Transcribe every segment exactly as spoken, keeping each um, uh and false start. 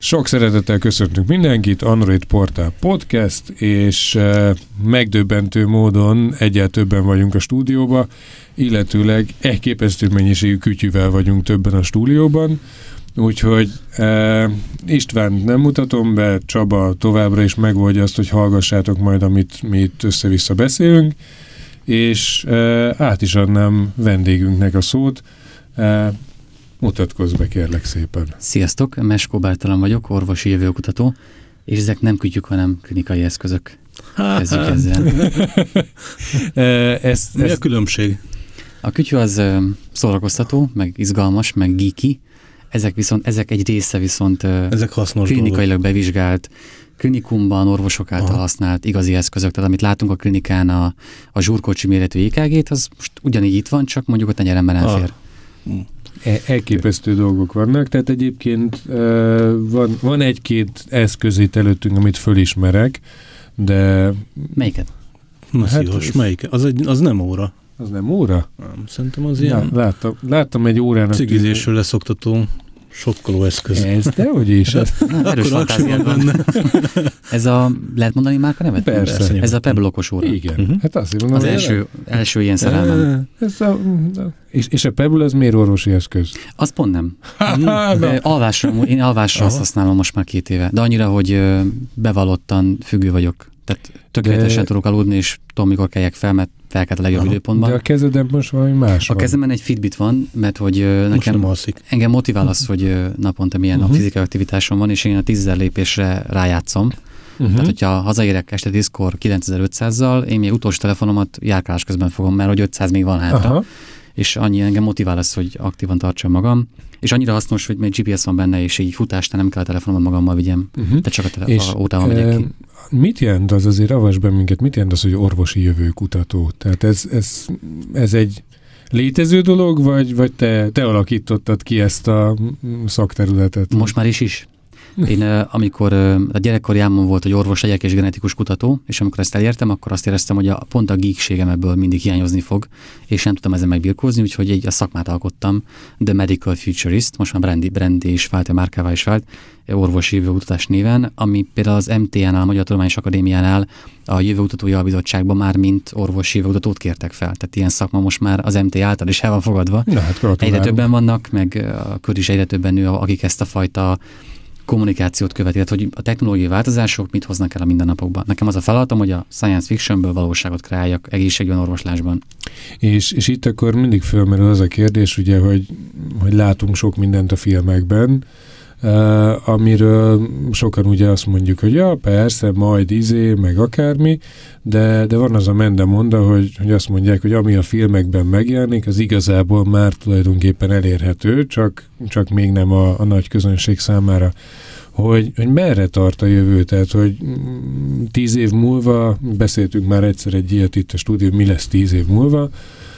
Sok szeretettel köszöntünk mindenkit, Android Portál Podcast, és uh, megdöbbentő módon egyel többen vagyunk a stúdióban, illetőleg elképesztő mennyiségű kütyűvel vagyunk többen a stúdióban, úgyhogy uh, Istvánt nem mutatom be, Csaba továbbra is megoldja azt, hogy hallgassátok majd, amit mi itt össze-vissza beszélünk, és uh, át is adnám vendégünknek a szót. Uh, Mutatkozz be, kérlek szépen. Sziasztok, Meskó Bártalan vagyok, orvosi jövőkutató, és ezek nem kütyük, hanem klinikai eszközök. Kezdjük ezzel. ezt, Mi ezt... a különbség? A kütyű az szórakoztató, meg izgalmas, meg geeky. Ezek viszont, ezek egy része viszont ezek hasznos klinikailag dolgok. Bevizsgált, klinikumban orvosok által Aha. használt igazi eszközök. Tehát amit látunk a klinikán, a, a zsúrkocsi méretű é ká gét, az most ugyanígy itt van, csak mondjuk a tenyeremben elfér. Ah. Elképesztő dolgok vannak, tehát egyébként uh, van, van egy-két eszköz itt előttünk, amit fölismerek, de... Melyiket? Masszívos, hát, melyik? Az, egy, az nem óra. Az nem óra? Nem, szerintem az ilyen... Láttam, láttam egy órának... Cigizésről leszoktató sokkoló eszköz. Ez, dehogy is. Erős fantáziád van. Ez a, lehet mondani márka nevet? Persze. Persze. Ez a Pebble okos óra. Igen. Uh-huh. Hát azt mondom, az első, első ilyen szerelmem. Ez a, és, és a Pebble az miért orvosi eszköz? Az pont nem. alvásra, én alvásra azt használom most már két éve. De annyira, hogy bevallottan függő vagyok. Tehát tökéletesen de... tudok aludni, és tudom, mikor keljek fel, mert felkelt a legjobb Aha. időpontban. De a kezeden most valami más A van. kezemben egy Fitbit van, mert hogy most nekem engem motivál az, hogy naponta milyen uh-huh. a fizikai aktivitásom van, és én a tízezer lépésre rájátszom. Uh-huh. Tehát, hogyha hazaérek este tízkor kilencezer-ötszázzal, én még utolsó telefonomat járkálás közben fogom, mert hogy ötszáz még van hátra. Aha. És annyi engem motivál az, hogy aktívan tartsam magam. És annyira hasznos, hogy még gé pé es van benne, és így futásnál nem kell a telefonomat magammal vigyem. Uh-huh. Tehát csak a telefon ótában megyek ki. Mit jelent az, azért avasd be minket, mit jelent az, hogy orvosi jövőkutató? Tehát ez, ez, ez egy létező dolog, vagy, vagy te, te alakítottad ki ezt a szakterületet? Most már is is. Én amikor a gyerekkori álmom volt, hogy orvos legyek és genetikus kutató, és amikor ezt elértem, akkor azt éreztem, hogy a, pont a geekségem ebből mindig hiányozni fog, és nem tudtam ezzel megbirkózni, úgyhogy egy a szakmát alkottam, The Medical Futurist, most már brandi, brandi is vált, a márkává is vált, orvosi jövőkutatás néven, ami például az em té á-nál, a Magyar Tudományos Akadémiánál a Jövőkutatói Albizottságban már mint orvosi jövőkutatót kértek fel. Tehát ilyen szakma most már az em té által is el van fogadva. Na, hát egyre többen vannak, meg a kör is egyre többen nő, akik ezt a fajta kommunikációt követi, hogy a technológiai változások mit hoznak el a mindennapokban. Nekem az a feladatom, hogy a science fictionből valóságot kreáljak egészségben, orvoslásban. És, és itt akkor mindig fölmerül az a kérdés, ugye, hogy, hogy látunk sok mindent a filmekben, uh, amiről sokan ugye azt mondjuk, hogy ja, persze, majd izé, meg akármi, de, de van az a mendemonda, hogy, hogy azt mondják, hogy ami a filmekben megjelenik, az igazából már tulajdonképpen elérhető, csak, csak még nem a, a nagy közönség számára. Hogy, hogy merre tart a jövő, tehát, hogy tíz év múlva, beszéltünk már egyszer egy ilyet itt a stúdió, mi lesz tíz év múlva,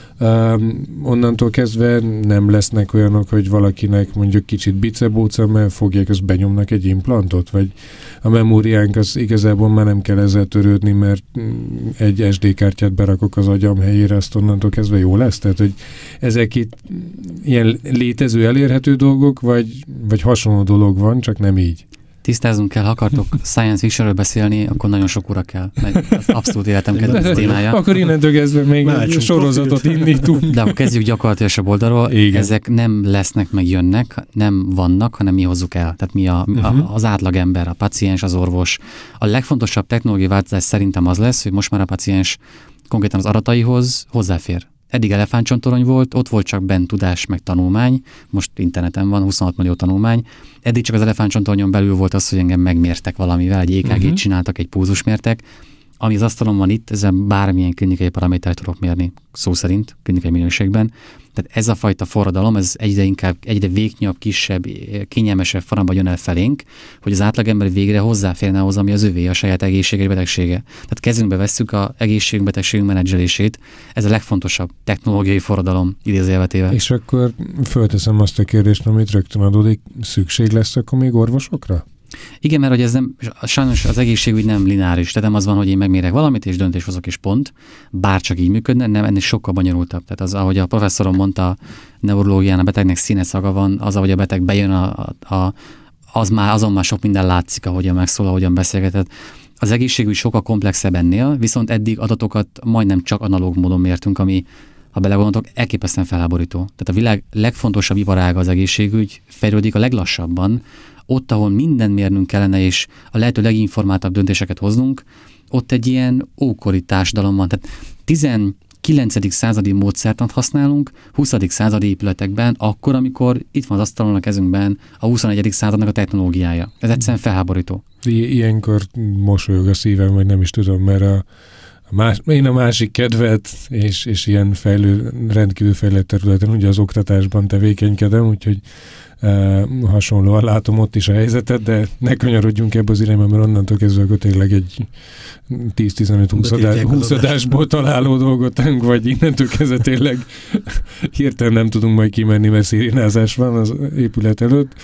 Um, onnantól kezdve nem lesznek olyanok, hogy valakinek mondjuk kicsit bicebóca, mert fogják, azt benyomnak egy implantot, vagy a memóriánk az igazából már nem kell ezzel törődni, mert egy es dé kártyát berakok az agyam helyére, azt onnantól kezdve jó lesz? Tehát, hogy ezek itt ilyen létező, elérhető dolgok, vagy, vagy hasonló dolog van, csak nem így. Tisztázunk kell, ha akartok science fictionről beszélni, akkor nagyon sok óra kell, meg az abszolút életem kedvenc témája. Akkor innentől kezdve még egy sorozatot indítunk. De akkor kezdjük gyakorlatilag oldalról. Igen. Ezek nem lesznek, meg jönnek, nem vannak, hanem mi hozzuk el. Tehát mi a, uh-huh. a, az átlagember, a paciens, az orvos. A legfontosabb technológiai változás szerintem az lesz, hogy most már a paciens konkrétan az adataihoz hozzáfér. Eddig elefántcsontorony volt, ott volt csak bent tudás, meg tanulmány, most interneten van huszonhat millió tanulmány. Eddig csak az elefántcsontoronyon belül volt az, hogy engem megmértek valamivel, egy é ká gét uh-huh. csináltak, egy pulzusmértek. Ami az asztalon van itt, ezen bármilyen klinikai paramétert tudok mérni, szó szerint, klinikai minőségben. Tehát ez a fajta forradalom, ez egyre inkább, egyre végnyabb, kisebb, kényelmesebb formában jön el felénk, hogy az átlagember végre hozzáférne ahhoz, ami az övé, a saját egészséges betegsége. Tehát kezünkbe vesszük a egészségünk, betegségünk menedzselését. Ez a legfontosabb technológiai forradalom idézőjelvetével. És akkor fölteszem azt a kérdést, amit rögtön adódik, szükség lesz akkor még orvosokra? Igen, mert hogy ez nem, sajnos az egészségügy nem lineáris, tehát nem az van, hogy én megmérek valamit, és döntés hozok, és pont, bár csak így működne, nem, ennél sokkal bonyolultabb. Tehát az, ahogy a professzorom mondta, neurológián a betegnek színe szaga van, az, ahogy a beteg bejön a, a, az már, azon már sok minden látszik, ahogyan megszól, ahogyan beszélgetett. Az egészségügy sokkal komplexebb ennél, viszont eddig adatokat majdnem csak analóg módon mértünk, ami, ha belegondoltok, elképesztően felháborító. Tehát a világ legfontosabb iparága az egészségügy fejlődik a leglassabban, ott, ahol minden mérnünk kellene, és a lehető leginformáltabb döntéseket hoznunk, ott egy ilyen ókori társadalom van. Tehát tizenkilencedik századi módszertant használunk, huszadik századi épületekben, akkor, amikor itt van az asztalon a kezünkben a huszonegyedik századnak a technológiája. Ez egyszerűen felháborító. I- ilyenkor mosolyog a szívem, vagy nem is tudom, mert a, a más, én a másik kedvet, és, és ilyen fejlő, rendkívül fejlett területen, ugye az oktatásban tevékenykedem, úgyhogy Uh, hasonlóan látom ott is a helyzetet, de ne kanyarodjunk ebbe az irányba, mert onnantól kezdve akkor tényleg egy tíz-tizenöt-húsz adásból találó dolgot, vagy innentől kezdve tényleg hirtelen nem tudunk majd kimenni, mert szirénázás van az épület előtt.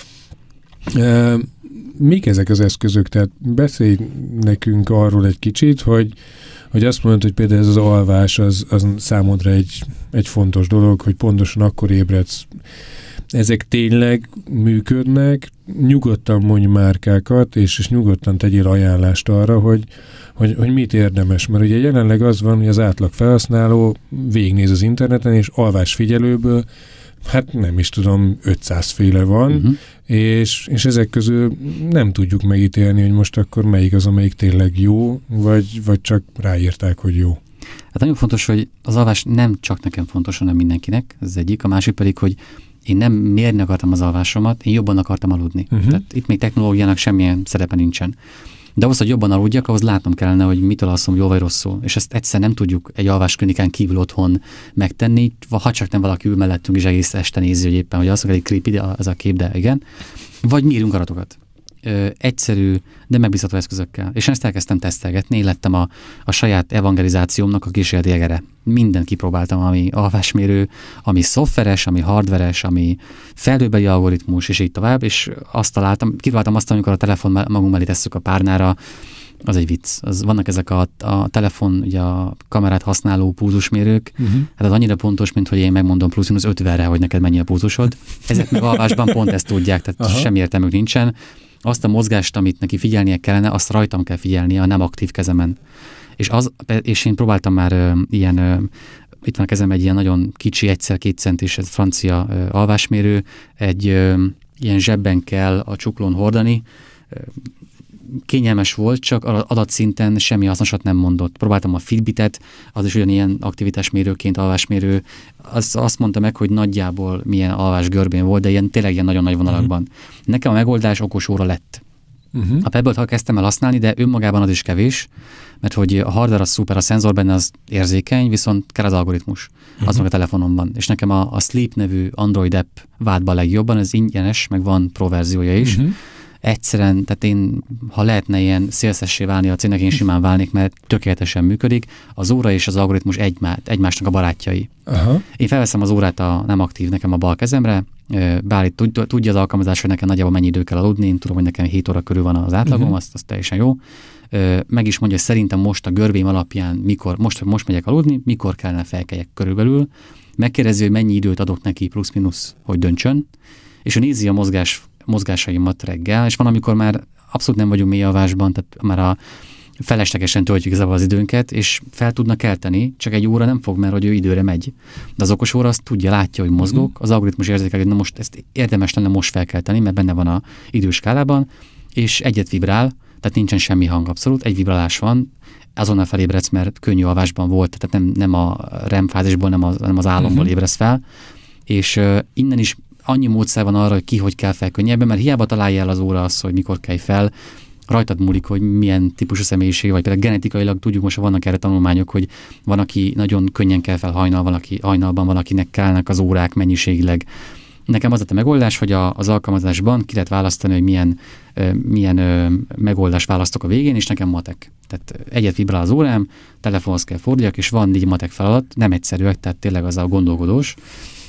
Uh, mik ezek az eszközök? Tehát beszélj nekünk arról egy kicsit, hogy, hogy azt mondod, hogy például ez az alvás az, az számodra egy, egy fontos dolog, hogy pontosan akkor ébredsz. Ezek tényleg működnek, nyugodtan mondj márkákat, és, és nyugodtan tegyél ajánlást arra, hogy, hogy, hogy mit érdemes. Mert ugye jelenleg az van, hogy az átlag felhasználó végignéz az interneten, és alvásfigyelőből, hát nem is tudom, ötszáz féle van, uh-huh. és, és ezek közül nem tudjuk megítélni, hogy most akkor melyik az, amelyik tényleg jó, vagy, vagy csak ráírták, hogy jó. Hát nagyon fontos, hogy az alvás nem csak nekem fontos, hanem mindenkinek, ez egyik. A másik pedig, hogy én nem mérni akartam az alvásomat, én jobban akartam aludni. Uh-huh. Tehát itt még technológiának semmilyen szerepe nincsen. De ahhoz, hogy jobban aludjak, ahhoz látnom kellene, hogy mitől alszom jól vagy rosszul. És ezt egyszer nem tudjuk egy alvásklinikán kívül otthon megtenni, ha csak nem valaki ül mellettünk, és egész este nézi, hogy éppen, hogy alszok, elég creepy ez a kép, de igen. Vagy mérünk adatokat. Ö, egyszerű, de megbízható eszközökkel. És ezt elkezdtem tesztelgetni, én lettem a, a saját evangelizációmnak a kísérleti jegere. Mindent kipróbáltam, ami alvásmérő, ami szoftveres, ami hardveres, ami felhőbeli algoritmus, és így tovább, és azt találtam, kipróbáltam azt, amikor a telefon magunk mellé tesszük a párnára, az egy vicc. Az, vannak ezek a, a telefon, ugye a kamerát használó pulzusmérők, uh-huh. hát az annyira pontos, mint hogy én megmondom plusz-minusz ötvenre, hogy neked mennyi a pulzusod. Ezek meg alvásban pont ezt tudják, tehát aha. semmi értelmük nincsen. Azt a mozgást, amit neki figyelnie kellene, azt rajtam kell figyelnie, a nem aktív kezemen. És, az, és én próbáltam már ö, ilyen, ö, itt van a kezem egy ilyen nagyon kicsi, egyszer-két centis, ez francia ö, alvásmérő, egy ö, ilyen zsebben kell a csuklón hordani. Ö, kényelmes volt, csak adatszinten semmi hasznosat nem mondott. Próbáltam a Fitbitet, az is ugyanilyen aktivitásmérőként alvásmérő. Az, azt mondta meg, hogy nagyjából milyen alvás görbén volt, de ilyen, tényleg ilyen nagyon nagy vonalakban. Uh-huh. Nekem a megoldás okos óra lett. Uh-huh. A Pebble-t kezdtem el használni, de önmagában az is kevés, mert hogy a hardware az szuper, a szenzor benne az érzékeny, viszont kell az algoritmus. Uh-huh. Az meg a telefonomban. És nekem a, a Sleep nevű Android app vált be a legjobban, ez ingyenes, meg van pro verziója is. Uh-huh. Egyszerűen, tehát én, ha lehetne ilyen szélszessé válni a cégnek, én simán válnék, mert tökéletesen működik. Az óra és az algoritmus egymá, egymásnak a barátjai. Aha. Én felveszem az órát a nem aktív nekem a bal kezemre, beállít, tudja az alkalmazás, hogy nekem nagyjából mennyi idő kell aludni, én tudom, hogy nekem hét óra körül van az átlagom, uh-huh. azt, azt teljesen jó. Meg is mondja, hogy szerintem most a görbém alapján, mikor, most, most megyek aludni, mikor kellene felkeljek körülbelül. Megkérdezi, hogy mennyi időt adok neki plusz-minusz, hogy döntsön, és ő nézi a mozgás mozgásaimat reggel, és van, amikor már abszolút nem vagyunk mély alvásban, tehát már a feleslegesen töltjük igazából az időnket, és fel tudnak kelteni, csak egy óra nem fog, mert hogy ő időre megy. De az okos óra azt tudja, látja, hogy mozgok, az algoritmus érzékel, hogy na most ezt érdemes lenne most felkelteni, mert benne van a időskálában, és egyet vibrál, tehát nincsen semmi hang abszolút, egy vibrálás van, azonnal felébredsz, mert könnyű alvásban volt, tehát nem, nem a REM fázisból, nem az, nem az álomból uh-huh. ébredsz fel, és uh, innen is annyi módszer van arra, hogy ki hogy kell fel könnyebben, mert hiába találja el az óra azt, hogy mikor kelj fel, rajtad múlik, hogy milyen típusú személyiség, vagy például genetikailag tudjuk, most vannak erre tanulmányok, hogy van, aki nagyon könnyen kell fel hajnal, van, aki hajnalban, van, akinek kellnek az órák mennyiségileg. Nekem az a megoldás, hogy a, az alkalmazásban ki lehet választani, hogy milyen, ö, milyen ö, megoldást választok a végén, és nekem matek. Tehát egyet vibrál az órám, telefonhoz kell forduljak, és van négy matek feladat, nem egyszerűek, tehát tényleg az a gondolkodós.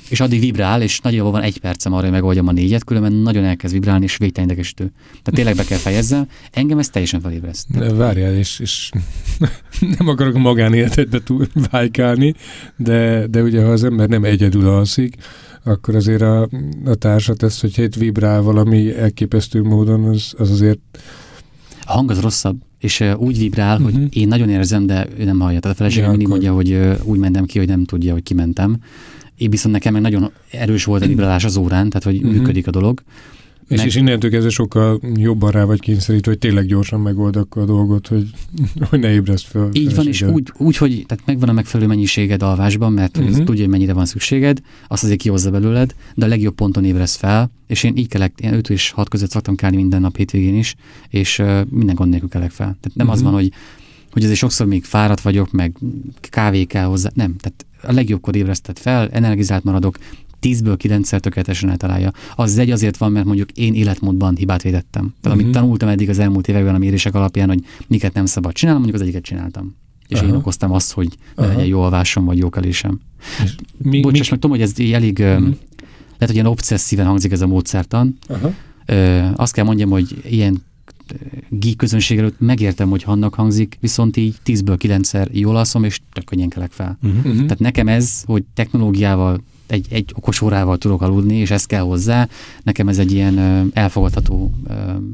És addig vibrál, és nagyjából van egy percem arra, hogy megoldjam a négyet, különben nagyon elkezd vibrálni, és végtelen idegesítő. Tehát tényleg be kell fejezzem, engem ez teljesen felébreszt. Várjál, és, és nem akarok magánéletedbe túl vájkálni, de, de ugye ha az ember nem egyedül alszik, akkor azért a, a társat ezt, hogyha itt vibrál valami elképesztő módon, az, az azért... A hang az rosszabb, és uh, úgy vibrál, uh-huh. hogy én nagyon érzem, de ő nem hallja. Tehát a feleségem ja, mindig mondja, hogy uh, úgy mentem ki, hogy nem tudja, hogy kimentem. Én viszont nekem meg nagyon erős volt a vibrálás az órán, tehát hogy uh-huh. működik a dolog. És, meg... és innentől kezdve sokkal jobban rá vagy kényszerítve, hogy tényleg gyorsan megold akkor a dolgot, hogy, hogy ne ébreszt fel. Így van, és úgy, úgy, hogy tehát megvan a megfelelő mennyiséged alvásban, mert uh-huh. tudja, hogy mennyire van szükséged, azt azért kihozza belőled, de a legjobb ponton ébreszt fel, és én így kelek, én öt és hat között szoktam kelni minden nap hétvégén is, és uh, minden gond nélkül kelek fel. Tehát nem uh-huh. az van, hogy, hogy azért sokszor még fáradt vagyok, meg kávé kell hozzá, nem, tehát a legjobbkor ébresztett fel, energizált maradok, tízből kilencszer tökéletesen eltalálja. Az egy azért van, mert mondjuk én életmódban hibát védettem. Tehát uh-huh. amit tanultam eddig az elmúlt években a mérések alapján, hogy miket nem szabad csinálnom, mondjuk az egyiket csináltam. És uh-huh. én okoztam azt, hogy ne legyen jó alvásom, vagy jó kelésem. Bocsáss meg, tudom, hogy ez elég, uh-huh. lehet, hogy ilyen obszesszíven hangzik ez a módszertan. Uh-huh. Ö, azt kell mondjam, hogy ilyen geek közönség előtt megértem, hogy annak hangzik, viszont így tízből kilencszer jól alszom, és tök könnyen kelek fel. Uh-huh. Tehát nekem ez, hogy technológiával Egy, egy okos órával tudok aludni, és ez kell hozzá. Nekem ez egy ilyen ö, elfogadható ö,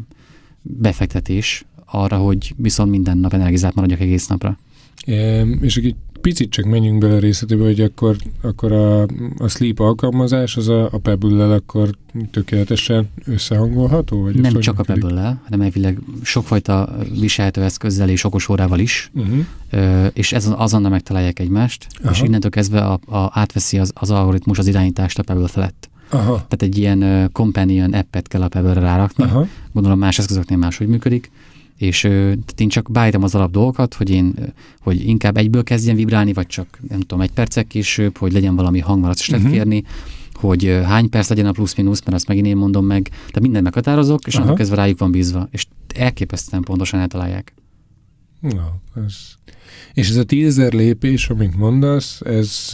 befektetés arra, hogy viszont minden nap energizált maradjak egész napra. É, és egy picit csak menjünk bele a részletébe, hogy akkor, akkor a, a sleep alkalmazás az a, a Pebble-lel akkor tökéletesen összehangolható? Vagy nem csak a Pebble-lel, hanem elvileg sokfajta viselhető eszközzel és okos órával is, uh-huh. ö, és ez azonnal megtalálják egymást, aha. és innentől kezdve a, a, átveszi az, az algoritmus az irányítást a Pebble felett. Aha. Tehát egy ilyen uh, companion appet kell a Pebble-re rárakni, aha. gondolom más eszközöknél máshogy működik, és tehát én csak beállítom az alap dolgokat, hogy én, hogy inkább egyből kezdjen vibrálni, vagy csak nem tudom, egy percek később, hogy legyen valami hang, mert azt is lehet uh-huh. kérni, hogy hány perc legyen a plusz-minusz, mert azt megint én mondom meg, de mindent meghatározok, és annak kezdve rájuk van bízva, és elképesztően pontosan eltalálják. Na, ez... És ez a tízezer lépés, amit mondasz, ez,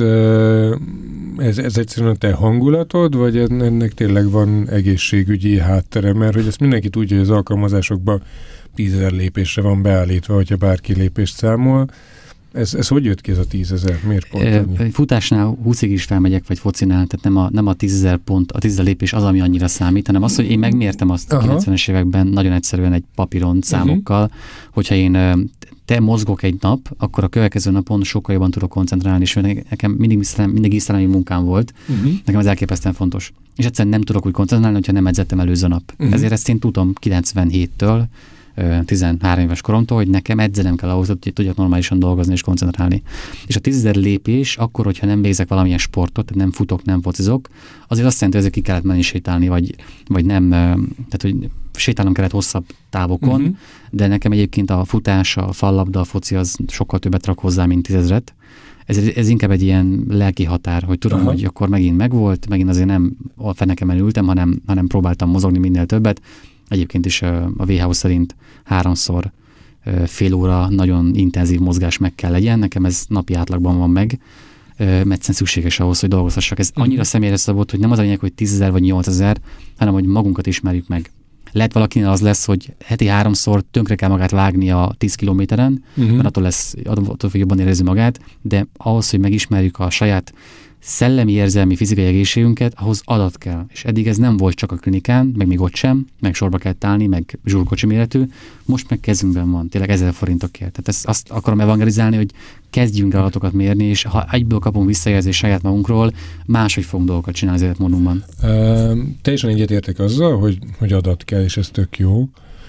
ez, ez egyszerűen a te hangulatod, vagy ennek tényleg van egészségügyi háttere? Mert hogy ezt mindenki tudja, hogy az alkalmazásokban tízezer lépésre van beállítva, hogyha bárki lépést számol. Ez, ez hogy jött ki ez a tízezer? Miért pont annyi? Futásnál húszig is felmegyek, vagy focinál, tehát nem a, nem a tízezer pont, a tízezer lépés az, ami annyira számít, hanem az, hogy én megmértem azt aha. a kilencvenes években nagyon egyszerűen egy papíron számokkal, uh-huh. hogyha én te mozgok egy nap, akkor a következő napon sokkal jobban tudok koncentrálni, és nekem mindig, mindig szellemi munkám volt, uh-huh. nekem ez elképesztően fontos. És egyszerűen nem tudok úgy koncentrálni, hogyha nem edzettem előző nap. Uh-huh. Ezért ezt én tudom kilencvenhéttől tizenhárom éves koromtól, hogy nekem edzenem kell ahhoz, hogy tudjak normálisan dolgozni és koncentrálni. És a tízezer lépés, akkor, hogyha nem végzek valamilyen sportot, tehát nem futok, nem focizok, azért azt jelenti, hogy ezért ki kellett menni sétálni, vagy, vagy nem, tehát hogy sétálnom kellett hosszabb távokon, uh-huh. de nekem egyébként a futás, a fallabda, a foci az sokkal többet rak hozzá, mint tízezret. Ez, ez inkább egy ilyen lelki határ, hogy tudom, aha. hogy akkor megint megvolt, megint azért nem a fenekemen ültem, hanem, hanem próbáltam mozogni minél többet. Egyébként is a vé há o szerint háromszor fél óra nagyon intenzív mozgás meg kell legyen. Nekem ez napi átlagban van meg, mert egyszerűen szükséges ahhoz, hogy dolgozhassak. Ez annyira személyre szabott, hogy nem az a lényeg, hogy tízezer vagy nyolcezer, hanem hogy magunkat ismerjük meg. Lehet valakinél az lesz, hogy heti háromszor tönkre kell magát vágni a tíz kilométeren, uh-huh. mert attól lesz, attól fog jobban érezni magát, de ahhoz, hogy megismerjük a saját szellemi, érzelmi, fizikai egészségünket, ahhoz adat kell. És eddig ez nem volt csak a klinikán, meg még ott sem, meg sorba kell állni, meg zsúrkocsi méretű, most meg kezünkben van, tényleg ezer forintokért. Tehát ezt, azt akarom evangelizálni, hogy kezdjünk el adatokat mérni, és ha egyből kapunk visszajelzést saját magunkról, máshogy fogunk dolgokat csinálni az életmódunkban. Uh, teljesen egyetértek azzal, hogy, hogy adat kell, és ez tök jó.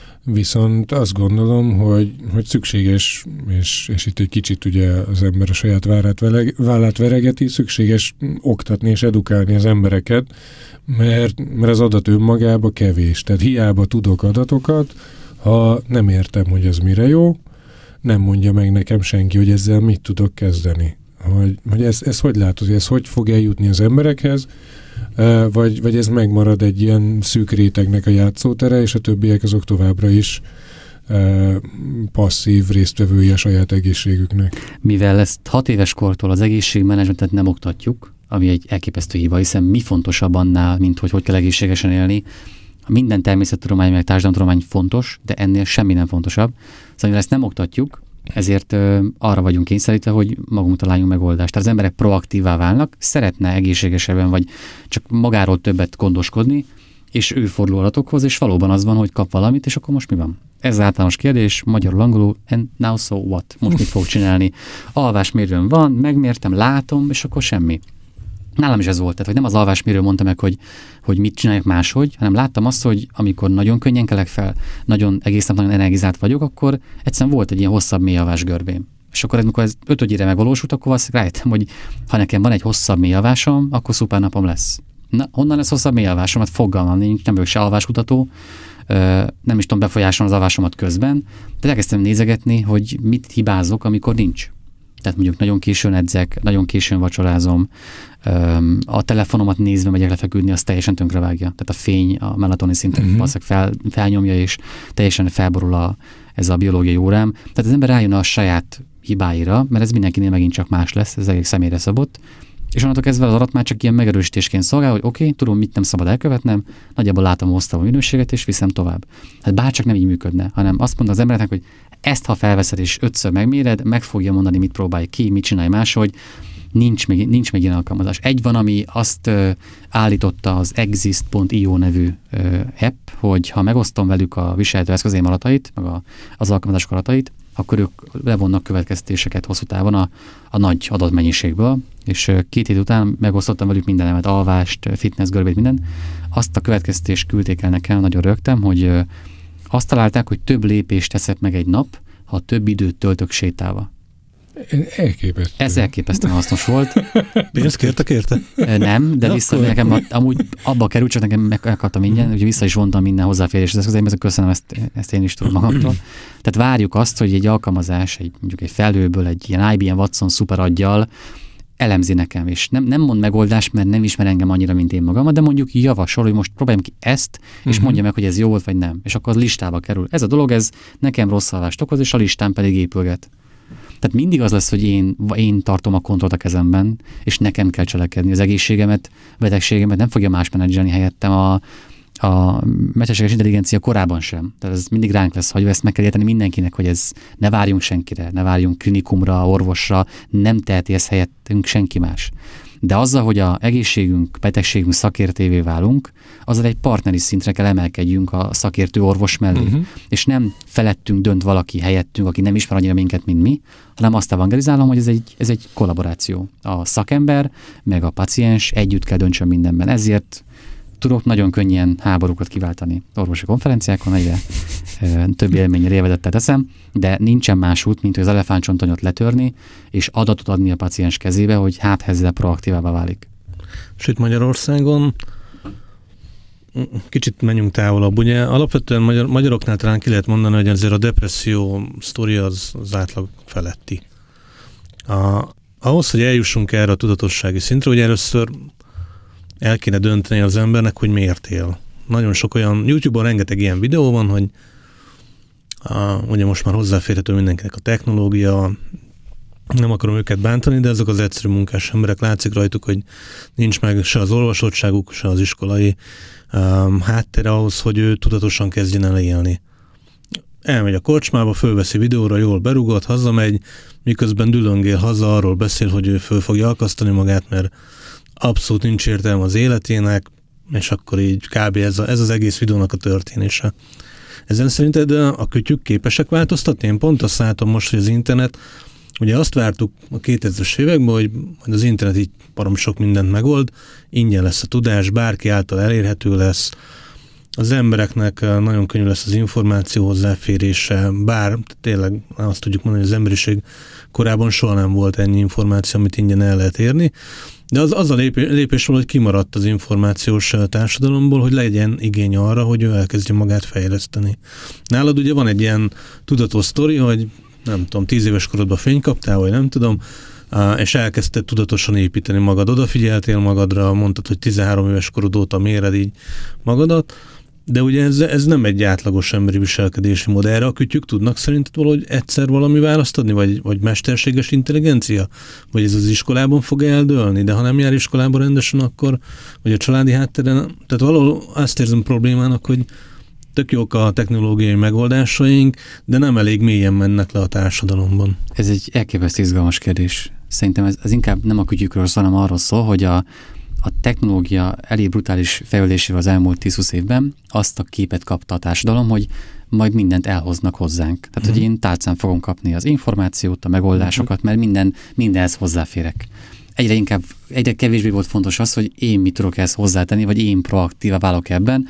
Viszont azt gondolom, hogy, hogy szükséges, és, és itt egy kicsit ugye az ember a saját vállát, veleg, vállát veregeti, szükséges oktatni és edukálni az embereket, mert, mert az adat önmagában kevés. Tehát hiába tudok adatokat, ha nem értem, hogy ez mire jó, nem mondja meg nekem senki, hogy ezzel mit tudok kezdeni. Hogy, hogy ez, ez hogy látod, hogy ez hogy fog eljutni az emberekhez, Vagy, vagy ez megmarad egy ilyen szűk rétegnek a játszótere, és a többiek azok továbbra is e, passzív résztvevői a saját egészségüknek. Mivel ezt hat éves kortól az egészségmenedzsmentet nem oktatjuk, ami egy elképesztő hiba, hiszen mi fontosabb annál, mint hogy hogy kell egészségesen élni. Minden természettudomány, meg társadalomtudomány fontos, de ennél semmi nem fontosabb. Szóval mivel ezt nem oktatjuk, ezért ö, arra vagyunk kényszerítve, hogy magunk találjunk megoldást. Tehát az emberek proaktívá válnak, szeretne egészségesebben, vagy csak magáról többet gondoskodni, és ő fordul adatokhoz, és valóban az van, hogy kap valamit, és akkor most mi van? Ez az általános kérdés, magyarul, angolul, and now so what? Most mit fog csinálni? Alvásmérőm van, megmértem, látom, és akkor semmi. Nálam is ez volt, tehát hogy nem az alvásmérő mondta meg, hogy, hogy mit csináljak máshogy, hanem láttam azt, hogy amikor nagyon könnyen kelek fel, nagyon egész nap nagyon energizált vagyok, akkor egyszerűen volt egy ilyen hosszabb mély alvás görbém. És akkor amikor ez ötödjére megvalósult, akkor azt rájöttem, hogy ha nekem van egy hosszabb mély alvásom, akkor szuper napom lesz. Na, honnan lesz hosszabb mély alvásom? Hát fogalmam nincs, nem vagyok se alváskutató, nem is tudom befolyásolni az alvásomat közben, de elkezdtem nézegetni, hogy mit hibázok, amikor nincs. Tehát mondjuk nagyon későn edzek, nagyon későn vacsorázom, a telefonomat nézve megyek lefeküdni, az teljesen tönkrevágja. Tehát a fény, a melatonin szinten uh-huh. fel, felnyomja, és teljesen felborul a, ez a biológiai órám. Tehát az ember rájön a saját hibáira, mert ez mindenkinél megint csak más lesz, ez egész személyre szabott. És onnantól kezdve az adat már csak ilyen megerősítésként szolgál, hogy oké, okay, tudom, mit nem szabad elkövetnem, nagyjából látom a hoztam a minőséget, és viszem tovább. Hát bárcsak nem így működne, hanem azt mondta az embereknek, hogy ezt ha felveszed és ötször megméred, meg fogja mondani, mit próbálj ki, mit csinálj máshogy, nincs még, nincs még ilyen alkalmazás. Egy van, ami azt uh, állította az exist pont io nevű uh, app, hogy ha megosztom velük a viselhető eszközeim adatait, meg a, az alkalmazások adatait, akkor ők levonnak következtéseket hosszú távon a, a nagy adatmennyiségből, és uh, két hét után megosztottam velük mindenemet, alvást, fitness, görbét, minden. Azt a következtést küldték el nekem, nagyon rögtem, hogy uh, azt találták, hogy több lépést teszek meg egy nap, ha több időt töltök sétálva. Elképesztő. Ez elképesztően hasznos volt. Pénzt kértek érte? Nem, de vissza akkor... nekem amúgy abba került, csak nekem meg akartam ingyen, úgyhogy vissza is vontam minden hozzáférés az eszközeimhez, köszönöm, ezt, ezt én is tudom magamtól. Tehát várjuk azt, hogy egy alkalmazás, egy, mondjuk egy felhőből, egy ilyen I B M Watson szuper aggyal elemzi nekem, és nem, nem mond megoldást, mert nem ismer engem annyira, mint én magam, de mondjuk javasol, hogy most próbáljam ki ezt, és uh-huh. mondja meg, hogy ez jó volt, vagy nem. És akkor az listába kerül. Ez a dolog, ez nekem rossz alvást okoz, és a listán pedig épülget. Tehát mindig az lesz, hogy én, én tartom a kontrollt a kezemben, és nekem kell cselekedni. Az egészségemet, betegségemet nem fogja más menedzselni helyettem a, a mesterséges intelligencia korában sem. Tehát ez mindig ránk lesz hagyva, ezt meg kell érteni mindenkinek, hogy ez ne várjunk senkire, ne várjunk klinikumra, orvosra, nem teheti ezt helyettünk senki más. De azzal, hogy a egészségünk, betegségünk szakértővé válunk, azzal egy partneri szintre kell emelkedjünk a szakértő orvos mellé. Uh-huh. És nem felettünk dönt valaki helyettünk, aki nem ismer annyira minket, mint mi, hanem azt evangelizálom, hogy ez egy, ez egy kollaboráció. A szakember meg a paciens együtt kell döntsön mindenben. Ezért tudok nagyon könnyen háborúkat kiváltani orvosi konferenciákon, egyre e, több élményre élvezettel teszem, de nincsen más út, mint hogy az elefántcsontanyot letörni, és adatot adni a paciens kezébe, hogy hát ezzel proaktívává válik. És itt Magyarországon kicsit menjünk távolabb. Ugye alapvetően magyar, magyaroknál talán ki lehet mondani, hogy azért a depresszió sztoria az, az átlag feletti. A, ahhoz, hogy eljussunk erre a tudatossági szintre, hogy először el kéne dönteni az embernek, hogy miért él. Nagyon sok olyan, YouTube-on rengeteg ilyen videó van, hogy a, ugye most már hozzáférhető mindenkinek a technológia, nem akarom őket bántani, de azok az egyszerű munkás emberek, látszik rajtuk, hogy nincs meg se az olvasottságuk, se az iskolai um, háttere ahhoz, hogy ő tudatosan kezdjen el élni. Elmegy a kocsmába, fölveszi videóra, jól berugott, hazamegy, miközben dülöngél haza, arról beszél, hogy ő föl fogja akasztani magát, mert abszolút nincs értelme az életének, és akkor így kb. ez, a, ez az egész videónak a történése. Ezen szerinted a kütyük képesek változtatni? Én pont azt látom most, hogy az internet, ugye azt vártuk a kétezres években, hogy az internet így baromi sok mindent megold, ingyen lesz a tudás, bárki által elérhető lesz, az embereknek nagyon könnyű lesz az információ hozzáférése, bár tényleg azt tudjuk mondani, hogy az emberiség korábban soha nem volt ennyi információ, amit ingyen el lehet érni, de az, az a lépés, lépés volt, hogy kimaradt az információs társadalomból, hogy legyen igény arra, hogy ő elkezdje magát fejleszteni. Nálad ugye van egy ilyen tudatos sztori, hogy nem tudom, tíz éves korodban fényt kaptál, vagy nem tudom, és elkezdted tudatosan építeni magad, odafigyeltél magadra, mondtad, hogy tizenhárom éves korod óta méred így magadat, De ugye ez, ez nem egy átlagos emberi viselkedési mód. Erre a kütyük tudnak szerinted valahogy egyszer valami választ adni, vagy, vagy mesterséges intelligencia? Vagy ez az iskolában fog eldőlni? De ha nem jár iskolában rendesen, akkor, vagy a családi hátteren, tehát valahol azt érzem problémának, hogy tök jók a technológiai megoldásaink, de nem elég mélyen mennek le a társadalomban. Ez egy elképesztő izgalmas kérdés. Szerintem ez, ez inkább nem a kütyükről szól, hanem arról szól, hogy a A technológia elég brutális fejlődésével az elmúlt tíz-húsz évben azt a képet kapta a társadalom, hogy majd mindent elhoznak hozzánk. Tehát, mm. hogy én tálcán fogom kapni az információt, a megoldásokat, mert minden, mindenhez hozzáférek. Egyre inkább, egyre kevésbé volt fontos az, hogy én mit tudok ezt hozzátenni, vagy én proaktíva válok ebben,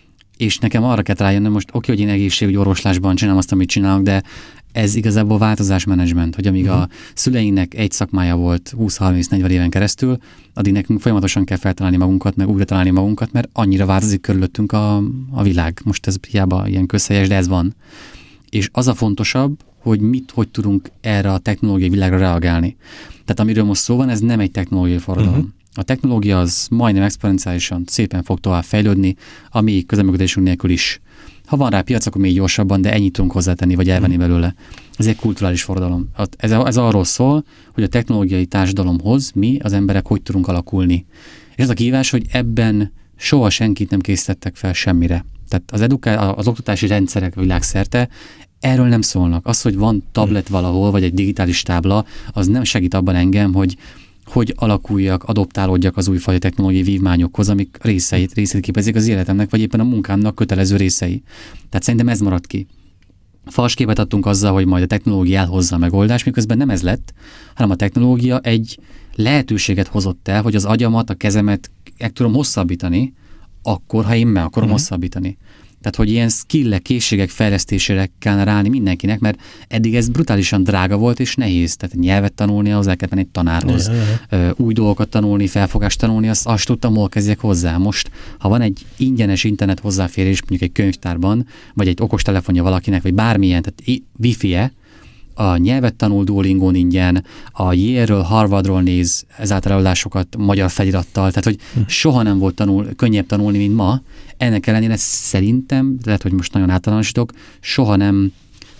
és nekem arra kell rájönnöm, most oké, hogy én egészségügyi orvoslásban csinálom azt, amit csinálok, de ez igazából változásmenedzsment, hogy amíg uh-huh. a szüleinknek egy szakmája volt húsz-harminc-negyven éven keresztül, addig nekünk folyamatosan kell feltalálni magunkat, meg újra találni magunkat, mert annyira változik körülöttünk a, a világ. Most ez hiába ilyen közhelyes, de ez van. És az a fontosabb, hogy mit, hogy tudunk erre a technológiai világra reagálni. Tehát amiről most szó van, ez nem egy technológiai forradalom. Uh-huh. A technológia az majdnem exponenciálisan szépen fog tovább fejlődni, ami közeműködésünk nélkül is. Ha van rá piac, akkor még gyorsabban, de ennyit tudunk hozzátenni, vagy elvenni belőle. Ez egy kulturális forradalom. Ez, ez arról szól, hogy a technológiai társadalomhoz mi, az emberek, hogy tudunk alakulni. És ez a kihívás, hogy ebben soha senkit nem készítettek fel semmire. Tehát az, eduká- az oktatási rendszerek világszerte erről nem szólnak. Az, hogy van tablet valahol, vagy egy digitális tábla, az nem segít abban engem, hogy hogy alakuljak, adoptálódjak az újfajta technológiai vívmányokhoz, amik részeit, részét képezik az életemnek, vagy éppen a munkámnak kötelező részei. Tehát szerintem ez maradt ki. Fals képet adtunk azzal, hogy majd a technológia elhozza a megoldást, miközben nem ez lett, hanem a technológia egy lehetőséget hozott el, hogy az agyamat, a kezemet meg tudom hosszabbítani, akkor, ha én meg akarom uh-huh. hosszabbítani. Tehát, hogy ilyen skillek, készségek fejlesztésére kellene ráállni mindenkinek, mert eddig ez brutálisan drága volt és nehéz. Tehát nyelvet tanulni, ahhoz el kellett menni egy tanárhoz. Ja, ja, ja. Új dolgokat tanulni, felfogást tanulni, azt, azt tudtam, hol kezdjek hozzá. Most, ha van egy ingyenes internet hozzáférés, mondjuk egy könyvtárban, vagy egy okostelefonja valakinek, vagy bármilyen, tehát wifi-e, a nyelvet tanul Duolingón ingyen, a Yale-ről, Harvardról néz ezáltal előadásokat magyar felirattal, tehát hogy hm. soha nem volt tanul, könnyebb tanulni, mint ma. Ennek ellenére szerintem, lehet, hogy most nagyon általánosítok, soha nem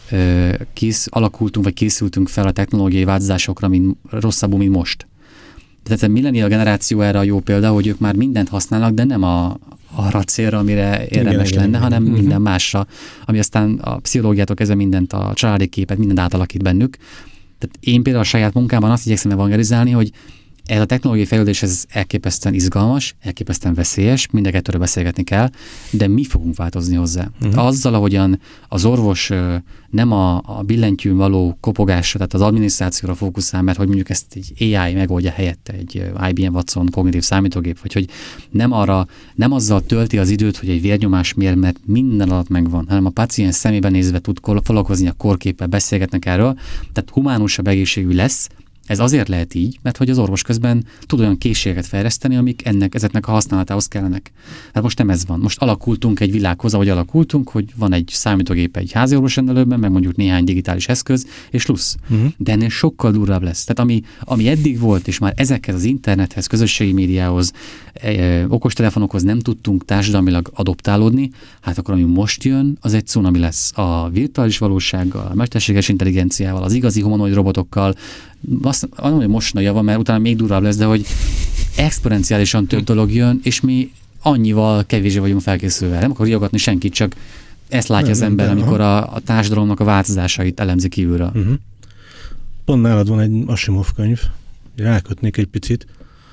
ö, kész, alakultunk, vagy készültünk fel a technológiai változásokra, mint rosszabbul, mint most. Tehát a millennial generáció erre a jó példa, hogy ők már mindent használnak, de nem a, arra a célra, amire érdemes igen, lenne, igen, hanem igen. minden másra, ami aztán a pszichológiától kezdve mindent, a családi képet, mindent átalakít bennük. Tehát én például a saját munkámban azt igyekszem evangelizálni, hogy ez a technológiai fejlődés ez elképesztően izgalmas, elképesztően veszélyes, mindenkettőről beszélgetni kell, de mi fogunk változni hozzá. Uh-huh. Azzal, ahogyan az orvos nem a, a billentyűn való kopogásra, tehát az adminisztrációra fókuszál, mert hogy mondjuk ezt egy á i megoldja helyette, egy i bé em Watson kognitív számítógép, vagy hogy nem arra, nem azzal tölti az időt, hogy egy vérnyomás mér, mert minden adat megvan, hanem a páciens szemében nézve tud foglalkozni a korképpel, beszélgetnek erről, tehát humánusabb egészségű lesz. Ez azért lehet így, mert hogy az orvos közben tud olyan készségeket fejleszteni, amik ennek, ezeknek a használatához kellenek. Hát most nem ez van. Most alakultunk egy világhoz, ahogy alakultunk, hogy van egy számítógép egy házi orvosrendelőben, meg mondjuk néhány digitális eszköz, és lusz. Uh-huh. De ennél sokkal durvább lesz. Tehát ami, ami eddig volt, és már ezekhez az internethez, közösségi médiához, ö, okostelefonokhoz nem tudtunk társadalmilag adoptálódni, hát akkor ami most jön, az egy cunami lesz. A virtuális valósággal, a mesterséges intelligenciával, az igazi humanoid robotokkal, azt mondom, hogy mostanában van, mert utána még durvább lesz, de hogy exponenciálisan több dolog jön, és mi annyival kevésbé vagyunk felkészülve. Nem akar riogatni senkit, csak ezt látja nem, az ember, nem, amikor a, a társadalomnak a változásait elemzi kívülről. Uh-huh. Pont nálad van egy Asimov könyv, rákötnék egy picit,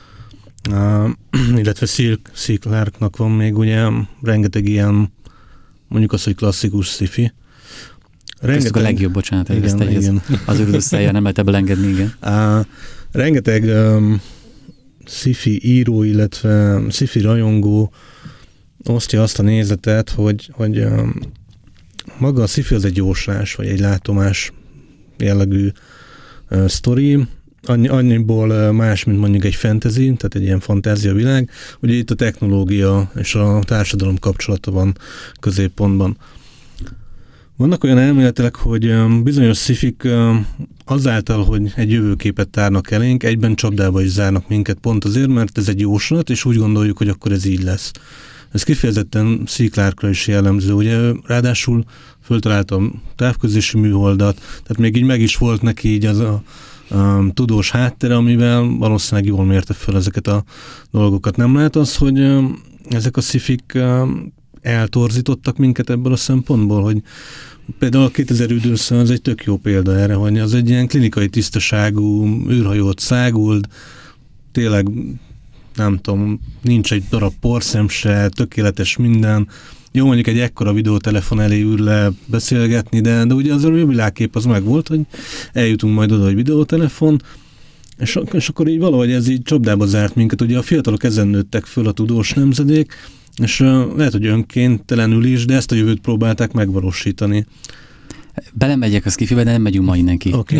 uh, illetve C. Clarke-nak van még ugye rengeteg ilyen, mondjuk az, hogy klasszikus sci-fi. Rengeteg, a legjobb, bocsánat, igen, ezt egész, az őrülősszájjal nem lehet ebből engedni, igen. Uh, rengeteg um, sci-fi író, illetve sci-fi rajongó osztja azt a nézetet, hogy, hogy um, maga a sci-fi az egy jóslás, vagy egy látomás jellegű uh, sztori, Annyi, annyiból uh, más, mint mondjuk egy fantasy, tehát egy ilyen fantázia világ, ugye itt a technológia és a társadalom kapcsolata van középpontban. Vannak olyan elméletek, hogy bizonyos szifik azáltal, hogy egy jövőképet tárnak elénk, egyben csapdába is zárnak minket pont azért, mert ez egy jóslat, és úgy gondoljuk, hogy akkor ez így lesz. Ez kifejezetten C. Clarke-ra is jellemző. Ugye ráadásul föltaláltam távközlési műholdat, tehát még így meg is volt neki így az a, a tudós háttere, amivel valószínűleg jól mérte fel ezeket a dolgokat. Nem lehet az, hogy ezek a szifik eltorzítottak minket ebből a szempontból, hogy például a kétezer üdülszön az egy tök jó példa erre, hogy az egy ilyen klinikai tisztaságú űrhajót száguld, tényleg nem tudom, nincs egy darab porszem se, tökéletes minden. Jó, mondjuk egy ekkora videótelefon elé ül le beszélgetni, de, de ugye az a világkép az meg volt, hogy eljutunk majd oda, hogy videótelefon, és, és akkor így valahogy ez így csapdába zárt minket. Ugye a fiatalok ezen nőttek föl, a tudós nemzedék, és uh, lehet, hogy önkéntelenül is, de ezt a jövőt próbálták megvalósítani. Belemegyek a skifibe, de nem megyünk ma innen ki. Okay.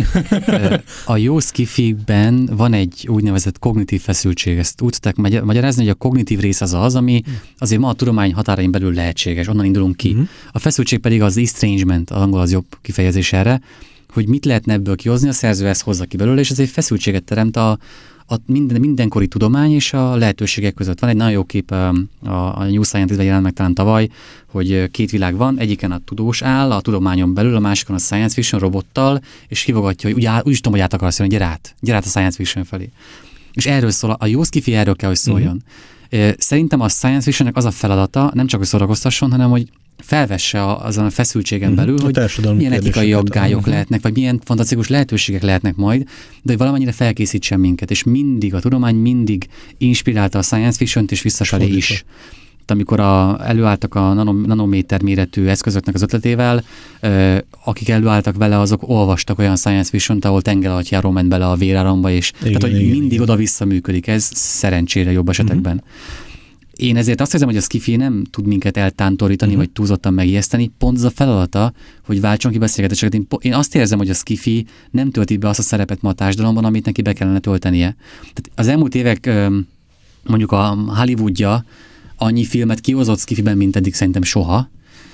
A jó skifiben van egy úgynevezett kognitív feszültség. Ezt úgy tudták magyarázni, hogy a kognitív rész az az, ami azért ma a tudomány határain belül lehetséges, onnan indulunk ki. Uh-huh. A feszültség pedig az estrangement, az angol az jobb kifejezés erre, hogy mit lehetne ebből kihozni, a szerző ezt hozza ki belőle, és ez egy feszültséget teremt a a minden, mindenkori tudomány és a lehetőségek között. Van egy nagyon jó kép, a, a New Scientist-ben jelent meg talán tavaly, hogy két világ van, egyiken a tudós áll, a tudományon belül, a másikon a science fiction robottal, és hívogatja, hogy úgy, úgy is tudom, hogy át akarsz jönni, gyere át, gyere át a science fiction felé. És erről szól, a jó skifi erről kell, hogy szóljon. Uh-huh. Szerintem a science fictionnek az a feladata, nem csak, hogy szórakoztasson, hanem, hogy felvesse a, azon a feszültségen belül, uh-huh. hogy milyen etikai aggályok uh-huh. lehetnek, vagy milyen fantasztikus lehetőségek lehetnek majd, de hogy valamennyire felkészítsen minket, és mindig, a tudomány mindig inspirálta a science fiction-t, és visszafelé is. Amikor a, előálltak a nanom, nanométer méretű eszközöknek az ötletével, ö, akik előálltak vele, azok olvastak olyan science fiction-t, ahol tengeralattjáró ment bele a véráramba, és igen, tehát, hogy igen, mindig oda-vissza működik, ez szerencsére jobb esetekben. Uh-huh. Én ezért azt hiszem, hogy a skifi nem tud minket eltántorítani, uh-huh. vagy túlzottan megijeszteni. Pont az a feladata, hogy váltson ki beszélgetéseket. Én, én azt érzem, hogy a skifi nem tölti be azt a szerepet ma a társadalomban, amit neki be kellene töltenie. Tehát az elmúlt évek, mondjuk a Hollywoodja annyi filmet kihozott skifiben, mint eddig szerintem soha,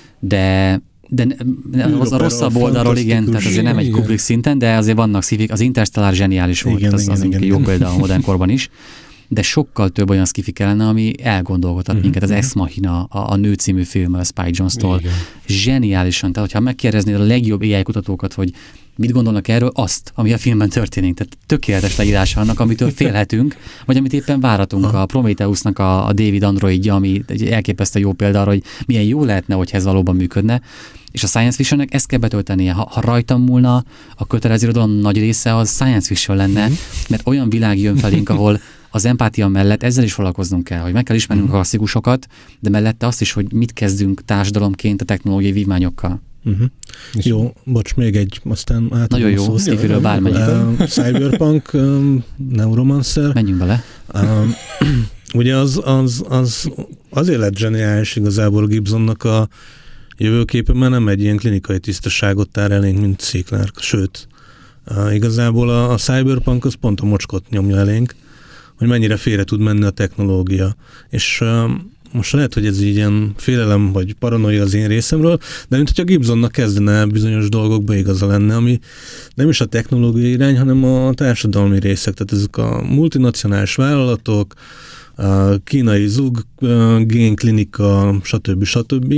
de de az a rosszabb oldalról, igen, tehát azért nem egy Kubrick szinten, de azért vannak szívik, az Interstellar zseniális volt, igen, az, igen, az igen, jó példa a modern korban is, de sokkal több olyan skifi kellene, ami elgondolkodhat minket. Az Ex Machina, a, a Nő című film, a Spike Jonze-tól. Zseniálisan. Tehát, hogyha megkérdeznéd a legjobb á i kutatókat, hogy mit gondolnak erről, azt, ami a filmben történik. Tehát tökéletes leírása annak, amitől félhetünk, vagy amit éppen váratunk. A Prometheusnak a, a David androidja, ami egy elképesztő jó példa arra, hogy milyen jó lehetne, hogyha ez valóban működne. És a science fictionnek ezt kell betöltenie. Ha, ha rajtam múlna, a kötelező irodalom nagy része az science fiction lenne, mert olyan világ jön felénk, ahol az empátia mellett ezzel is foglalkoznunk kell, hogy meg kell ismernünk uh-huh. a klasszikusokat, de mellette azt is, hogy mit kezdünk társadalomként a technológiai vívmányokkal. Uh-huh. Jó, bocs, még egy, aztán át. Nagyon jó, Skifiről bármelyikből. Uh, Cyberpunk, um, Neuromancer. Menjünk bele. Um, ugye az, az, az azért lett zseniális igazából Gibsonnak a jövőképe, mert nem egy ilyen klinikai tisztaságot tár elénk, mint C. Clarke. Sőt, uh, igazából a, a Cyberpunk az pont a mocskot nyomja elénk, hogy mennyire félre tud menni a technológia. És uh, most lehet, hogy ez így ilyen félelem vagy paranoia az én részemről, de mint hogyha Gibsonnak kezdene bizonyos dolgokba igaza lenne, ami nem is a technológiai irány, hanem a társadalmi részek. Tehát ezek a multinacionális vállalatok, a kínai zug, a génklinika, stb. stb.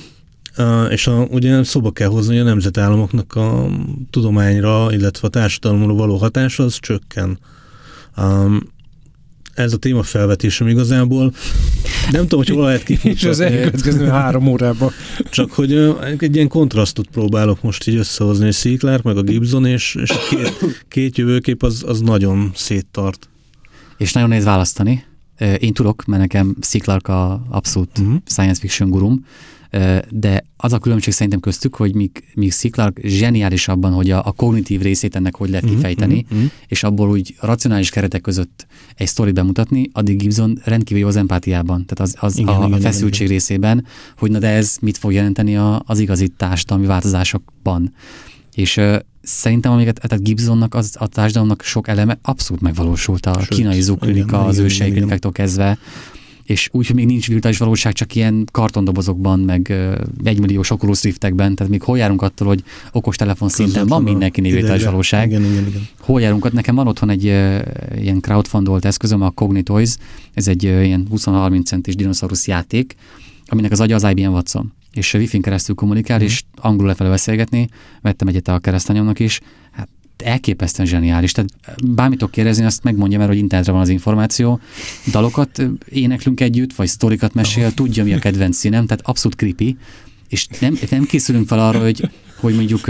És a, ugye szóba kell hozni, hogy a nemzetállamoknak a tudományra, illetve a társadalomra való hatása az csökken. Um, ez a téma felvetésem igazából. Nem tudom, hogy hol lehet kifutni. És az elkövetkező három órában. Csak hogy egy ilyen kontrasztot próbálok most így összehozni, hogy C. Clarke, meg a Gibson, és, és a két, két jövőkép az, az nagyon széttart. És nagyon nehéz választani. Én tudok, mert nekem C. Clarke a abszolút uh-huh. science fiction gurum, de az a különbség szerintem köztük, hogy míg, míg C. Clarke zseniális abban, hogy a, a kognitív részét ennek hogy lehet kifejteni, uh-huh. és abból úgy racionális keretek között egy sztorit bemutatni, addig Gibson rendkívül jó az empátiában, tehát az, az igen, a, igen, a feszültség igen, részében, hogy na de ez mit fog jelenteni a, az igazi társadalmi változásokban. És uh, szerintem amiket, tehát Gibsonnak az, a társadalomnak sok eleme abszolút megvalósult, a Sőt, kínai zugklinika, az ősei klinikáktól kezdve, és úgy, hogy még nincs virtuális valóság, csak ilyen kartondobozokban, meg egymilliós Oculus Riftekben, tehát még hol járunk attól, hogy okostelefon szinten van mindenkinél virtuális valóság. Igen, igen, igen. Hol járunk ott? Nekem van otthon egy ilyen crowdfundolt eszközöm, a Cognitoys, ez egy ilyen húsz-harminc centis dinoszaurusz játék, aminek az agya az I B M Watson, és Wi-Fi-n keresztül kommunikál, mm. és angolul lefelé beszélgetni, vettem egyet a keresztanyomnak is, hát elképesztően zseniális. Tehát bármit tudok kérdezni, azt megmondja, mert hogy internetre van az információ. Dalokat éneklünk együtt, vagy sztorikat mesél, oh. tudja, mi a kedvenc színem, tehát abszolút creepy, és nem, nem készülünk fel arra, hogy, hogy mondjuk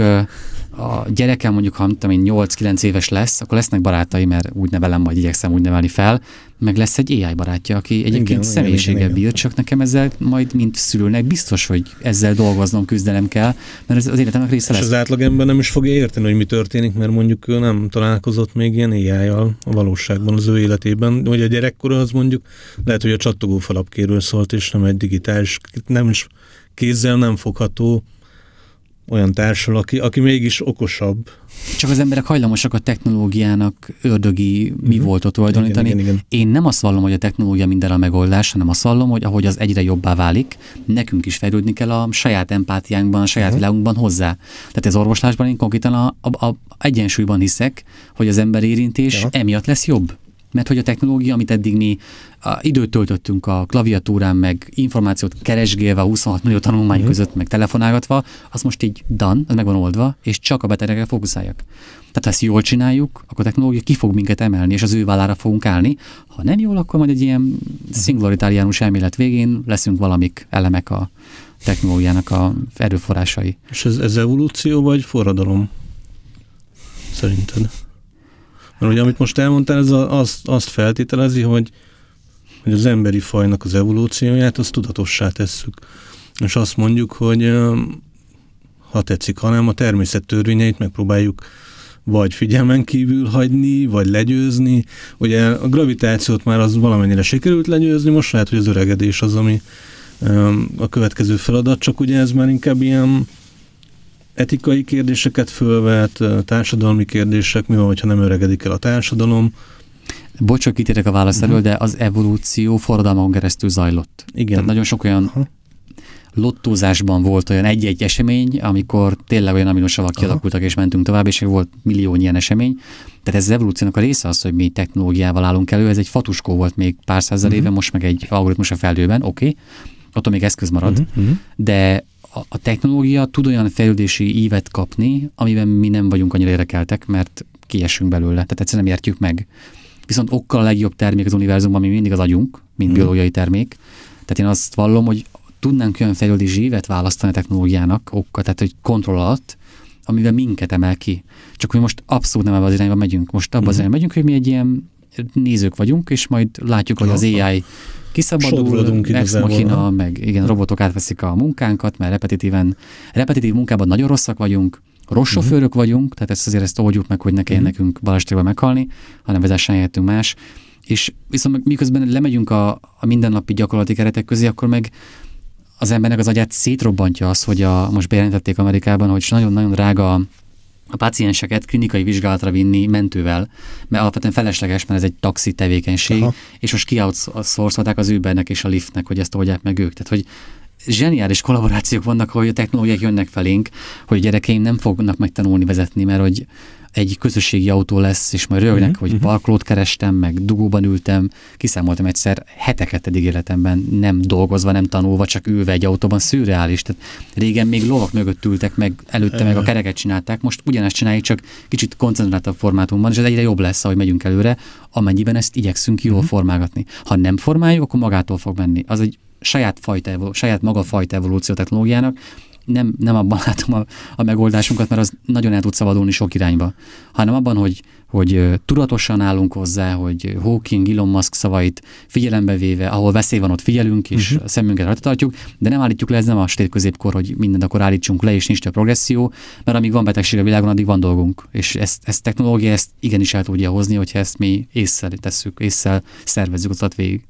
a gyerekem mondjuk, ha tudom én nyolc-kilenc éves lesz, akkor lesznek barátai, mert úgy nevelem, majd igyekszem úgy nevelni fel, meg lesz egy á i barátja, aki egyébként igen, személyiséggel bír, csak nekem ezzel majd, mint szülőnek, biztos, hogy ezzel dolgoznom, küzdenem kell, mert ez az életemnek része lesz. És az átlagember nem is fogja érteni, hogy mi történik, mert mondjuk ő nem találkozott még ilyen á i-jal a valóságban, az ő életében, vagy a gyerekkora az mondjuk lehet, hogy a csattogó falapkéről szólt, és nem egy digitális, nem is kézzel nem fogható olyan társal, aki, aki mégis okosabb. Csak az emberek hajlamosak a technológiának ördögi mi uh-huh. voltot tulajdonítani. Igen, igen, igen. Én nem azt vallom, hogy a technológia mindenre a megoldás, hanem azt vallom, hogy ahogy az egyre jobbá válik, nekünk is fejlődni kell a saját empátiánkban, a saját uh-huh. világunkban hozzá. Tehát ez orvoslásban én konkrétan a, a, a egyensúlyban hiszek, hogy az ember érintés ja. emiatt lesz jobb. Mert hogy a technológia, amit eddig mi a, időt töltöttünk a klaviatúrán, meg információt keresgélve a huszonhat millió tanulmány mm. között, meg telefonálgatva, az most így done, az meg van oldva, és csak a betegekre fókuszáljak. Tehát ha ezt jól csináljuk, akkor a technológia ki fog minket emelni, és az ő vállára fogunk állni. Ha nem jól, akkor majd egy ilyen szingularitáriánus elmélet végén leszünk valamik elemek a technológiának a erőforrásai. És ez, ez evolúció vagy forradalom? Szerinted? Mert ugye, amit most elmondtál, ez a, azt, azt feltételezi, hogy, hogy az emberi fajnak az evolúcióját azt tudatossá tesszük. És azt mondjuk, hogy ha tetszik, hanem a természet törvényeit megpróbáljuk vagy figyelmen kívül hagyni, vagy legyőzni. Ugye a gravitációt már az valamennyire sikerült legyőzni, most lehet, hogy az öregedés az, ami a következő feladat, csak ugye ez már inkább ilyen etikai kérdéseket fölvet, társadalmi kérdések, mi van, hogyha nem öregedik el a társadalom. Bocs, hogy kitérek a válasz elől, uh-huh. de az evolúció forradalmakon keresztül zajlott. Igen. Tehát nagyon sok olyan uh-huh. lottózásban volt olyan egy-egy esemény, amikor tényleg olyan aminosavak kialakultak, és mentünk tovább, és volt millió ilyen esemény. Tehát ez az evolúciónak a része az, hogy mi technológiával állunk elő. Ez egy fatuskó volt még pár százezer uh-huh. éve, most meg egy algoritmus a felhőben, oké, okay. Attól még eszköz marad, uh-huh. de a technológia tud olyan fejlődési ívet kapni, amiben mi nem vagyunk annyira érdekeltek, mert kiesünk belőle, tehát egyszerűen nem értjük meg. Viszont okkal a legjobb termék az univerzumban, ami mindig az agyunk, mint mm. biológiai termék. Tehát én azt vallom, hogy tudnánk olyan fejlődési ívet választani a technológiának, okkal, tehát hogy kontroll alatt, amivel minket emel ki. Csak mi most abszolút nem ebbe az irányba megyünk. Most abban az irányba megyünk, hogy mi egy ilyen nézők vagyunk, és majd látjuk, hogy az á i kiszabadul, ex machina, meg igen, robotok átveszik a munkánkat, mert repetitíven, repetitív munkában nagyon rosszak vagyunk, rossz sofőrök uh-huh. vagyunk, tehát ezt azért ezt oldjuk meg, hogy ne kelljen uh-huh. nekünk balesetekben meghalni, hanem vezessen helyettünk más. És viszont miközben lemegyünk a, a mindennapi gyakorlati keretek közé, akkor meg az embernek az agyát szétrobbantja az, hogy a, most bejelentették Amerikában, hogy nagyon-nagyon drága a pácienseket klinikai vizsgálatra vinni mentővel, mert alapvetően felesleges, mert ez egy taxi tevékenység, aha. és most ki-outsourcolták az Ubernek és a Lyftnek, hogy ezt oldják meg ők. Tehát, hogy zseniális kollaborációk vannak, hogy a technológiák jönnek felénk, hogy a gyerekeim nem fognak megtanulni vezetni, mert hogy egy közösségi autó lesz, és majd rögnek, uh-huh. hogy parkolót kerestem, meg dugóban ültem, kiszámoltam egyszer heteket eddig életemben, nem dolgozva, nem tanulva, csak ülve egy autóban, szürreális. Tehát régen még lovak mögött ültek, meg előtte uh-huh. meg a kereket csinálták, most ugyanezt csináljuk, csak kicsit koncentráltabb formátumban, és ez egyre jobb lesz, ahogy megyünk előre, amennyiben ezt igyekszünk jól uh-huh. formálgatni. Ha nem formáljuk, akkor magától fog menni. Az egy saját, fajta, saját maga fajta evolúció technológiának, nem, nem abban látom a, a megoldásunkat, mert az nagyon el tud szabadulni sok irányba, hanem abban, hogy, hogy tudatosan állunk hozzá, hogy Hawking, Elon Musk szavait figyelembe véve, ahol veszély van, ott figyelünk, és uh-huh. a szemünket rajta tartjuk, de nem állítjuk le, ez nem a sötét középkor, hogy mindent akkor állítsunk le, és nincs több progresszió, mert amíg van betegség a világon, addig van dolgunk. És ezt, ezt technológia ezt igenis el tudja hozni, hogyha ezt mi ésszel tesszük, ésszel szervezzük az adat végig.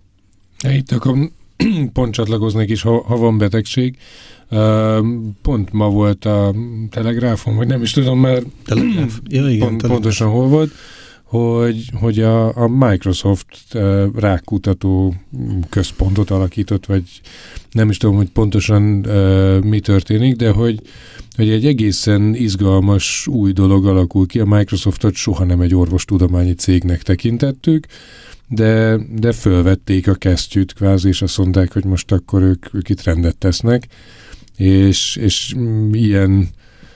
Itt akkor pont csatlakoznék is, ha, ha van betegség. Uh, pont ma volt a Telegráfon, vagy nem is tudom, mert Telegráf. Ja, igen, pont, pontosan hol volt, hogy, hogy a, a Microsoft rákkutató központot alakított, vagy nem is tudom, hogy pontosan uh, mi történik, de hogy, hogy egy egészen izgalmas új dolog alakul ki. A Microsoftot soha nem egy orvostudományi cégnek tekintettük, de, de fölvették a kesztyűt kvázi, és azt mondták, hogy most akkor ők, ők itt rendet tesznek, és, és ilyen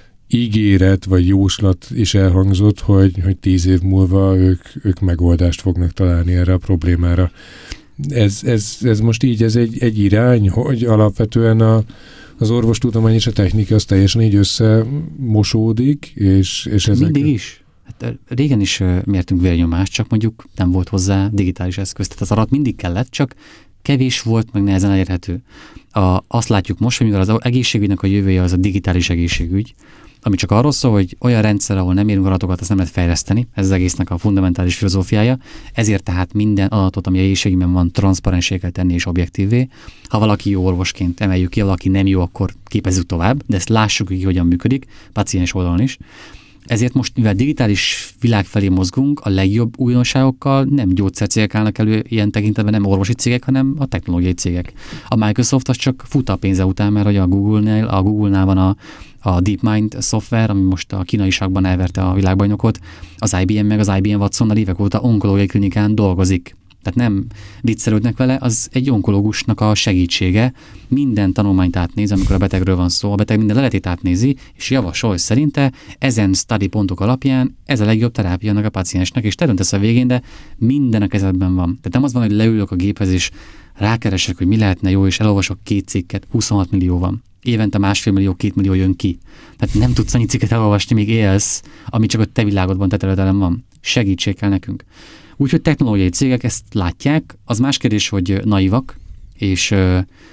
ígéret vagy jóslat is elhangzott, hogy, hogy tíz év múlva ők, ők megoldást fognak találni erre a problémára. Ez, ez, ez most így, ez egy, egy irány, hogy alapvetően a, az orvostudomány és a technika az teljesen így összemosódik, és, és ezek... Mindig is. Hát régen is mértünk vérnyomást, csak mondjuk nem volt hozzá digitális eszköz. Tehát az arat mindig kellett, csak kevés volt, meg nehezen elérhető. A, azt látjuk most, hogy mivel az egészségügynek a jövője az a digitális egészségügy, ami csak arról szól, hogy olyan rendszer, ahol nem érünk adatokat, azt nem lehet fejleszteni, ez az egésznek a fundamentális filozófiája, ezért tehát minden adatot, ami egészségügyben van, transzparensé kell tenni és objektívvé. Ha valaki jó orvosként emeljük ki, valaki nem jó, akkor képezzük tovább, de ezt lássuk ki, hogyan működik, paciens oldalon is. Ezért most, mivel digitális világ felé mozgunk, a legjobb újdonságokkal nem gyógyszercégek állnak elő ilyen tekintetben, nem orvosi cégek, hanem a technológiai cégek. A Microsoft az csak fut a pénze után, mert hogy a Google-nél, a Google-nál van a, a DeepMind szoftver, ami most a kínai sakban elverte a világbajnokot, az I B M meg az I B M Watsonnal évek óta onkológiai klinikán dolgozik. Tehát nem viccelődnek vele, az egy onkológusnak a segítsége. Minden tanulmányt átnéz, amikor a betegről van szó, a beteg minden leletét átnézi, és javasol, hogy szerinte ezen study pontok alapján ez a legjobb terápia annak a paciensnek, és te döntesz a végén, de minden a kezedben van. Tehát nem az van, hogy leülök a géphez, és rákeresek, hogy mi lehetne jó, és elolvasok két cikket, huszonhat millió van. Évente másfél millió, két millió jön ki. Tehát nem tudsz annyi cikket elolvasni, míg élsz, ami csak a te világodban, te területen van. Segítség kell nekünk. Úgyhogy technológiai cégek ezt látják. Az más kérdés, hogy naivak és ö,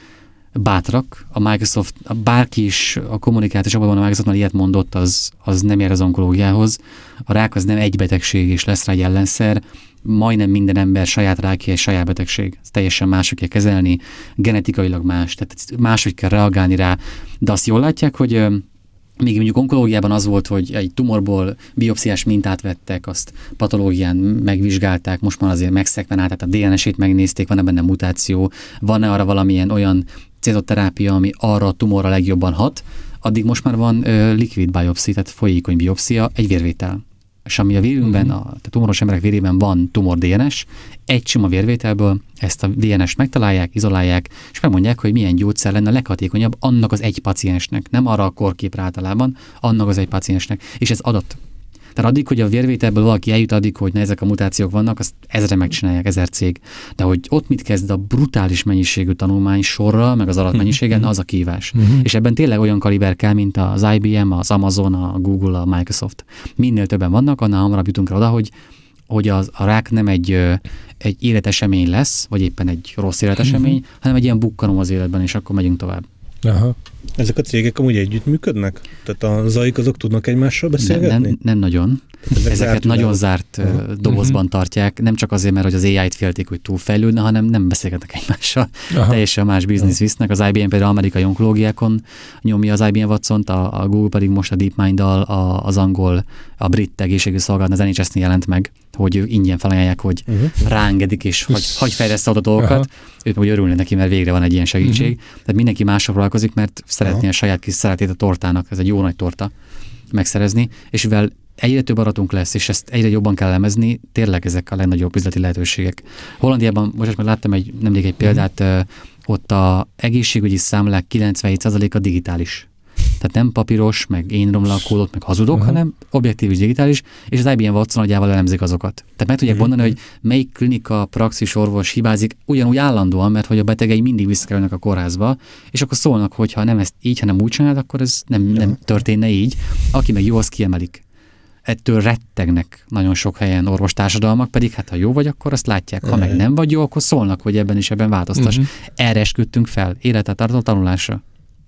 bátrak. A Microsoft, bárki is a kommunikációs abban a Microsoftnál ilyet mondott, az, az nem ér az onkológiához. A rák az nem egy betegség, és lesz rá egy ellenszer. Majdnem minden ember saját rákja és saját betegség. Ez teljesen máshogy kell kezelni, genetikailag más, tehát máshogy kell reagálni rá. De azt jól látják, hogy ö, még mondjuk onkológiában az volt, hogy egy tumorból biopsziás mintát vettek, azt patológián megvizsgálták, most már azért megszekvenálták, a dé en es-ét megnézték, van-e benne mutáció, van-e arra valamilyen olyan célzott terápia, ami arra a tumorra legjobban hat, addig most már van uh, liquid biopszi, tehát folyékony biopszia, egy vérvétel. És ami a vérünkben, uh-huh. a, a tumoros emberek vérében van tumor dé en es, egy sima vérvételből ezt a dé en es-t megtalálják, izolálják, és megmondják, hogy milyen gyógyszer lenne a leghatékonyabb annak az egy paciensnek, nem arra a korképre általában, annak az egy paciensnek. És ez adat. Tehát addig, hogy a vérvételből valaki eljut addig, hogy ne ezek a mutációk vannak, azt ezre megcsinálják, ezer cég. De hogy ott mit kezd a brutális mennyiségű tanulmány sorral, meg az adatmennyiségen, az a kívás. Uh-huh. És ebben tényleg olyan kaliber kell, mint az I B M, az Amazon, a Google, a Microsoft. Minél többen vannak, annál hamarabb jutunk rá oda, hogy, hogy az, a rák nem egy, egy életesemény lesz, vagy éppen egy rossz életesemény, uh-huh. hanem egy ilyen bukkanó az életben, és akkor megyünk tovább. Aha. Ezek a cégek amúgy együttműködnek? Tehát a zaik azok tudnak egymással beszélgetni? Nem, nem, nem nagyon. Ezek Ezeket zárt nagyon zárt uh, dobozban uh-huh. tartják, nem csak azért, mert hogy az á í-t félték, hogy túlfejlődne, hanem nem beszélgetnek egymással. Aha. Teljesen más biznisz visznek. Az I B M például amerikai onkológiákon nyomja az I B M Watsont, a, a Google pedig most a DeepMind-dal az angol, a brit egészségügyi szolgálat, az en há es-nél jelent meg, hogy ingyen felajánlják, hogy uh-huh. ráengedik, és hagy, hagy fejleszte a dolgokat. Ők meg örülnek neki, mert végre van egy ilyen segítség. Uh-huh. Tehát mindenki másra foglalkozik, mert szeretné uh-huh. a saját kis szeretét a tortának, ez egy jó nagy torta megszerezni, és mivel egyre több adatunk lesz, és ezt egyre jobban kell elemezni, tényleg ezek a legnagyobb üzleti lehetőségek. Hollandiában, most már láttam egy, nemrég egy példát, uh-huh. ott a egészségügyi számlák kilencvenhét százaléka digitális. Tehát nem papíros, meg én romlak kódot, meg hazudok, uh-huh. hanem objektív és digitális, és az I B M Watson agyával elemzik azokat. Tehát meg tudják uh-huh. mondani, hogy melyik klinika, praxis, orvos hibázik ugyanúgy állandóan, mert hogy a betegei mindig visszakerülnek a kórházba, és akkor szólnak, hogy ha nem ezt így, hanem úgy csinálod, akkor ez nem, nem történne így. Aki meg jó, azt kiemelik. Ettől rettegnek nagyon sok helyen orvostársadalmak, pedig hát ha jó vagy, akkor azt látják. Ha meg nem vagy jó, akkor szólnak, hogy ebben is ebben változtass. Uh-huh. Erre esküdtünk fel, életet tartó tanulásra.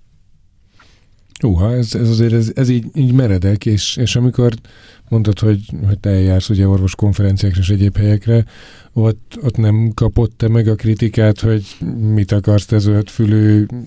Uha, ez, ez azért ez, ez így, így meredek, és, és amikor mondtad, hogy, hogy te eljársz ugye orvos konferenciákra és egyéb helyekre, ott, ott nem kapott te meg a kritikát, hogy mit akarsz te zöldfülű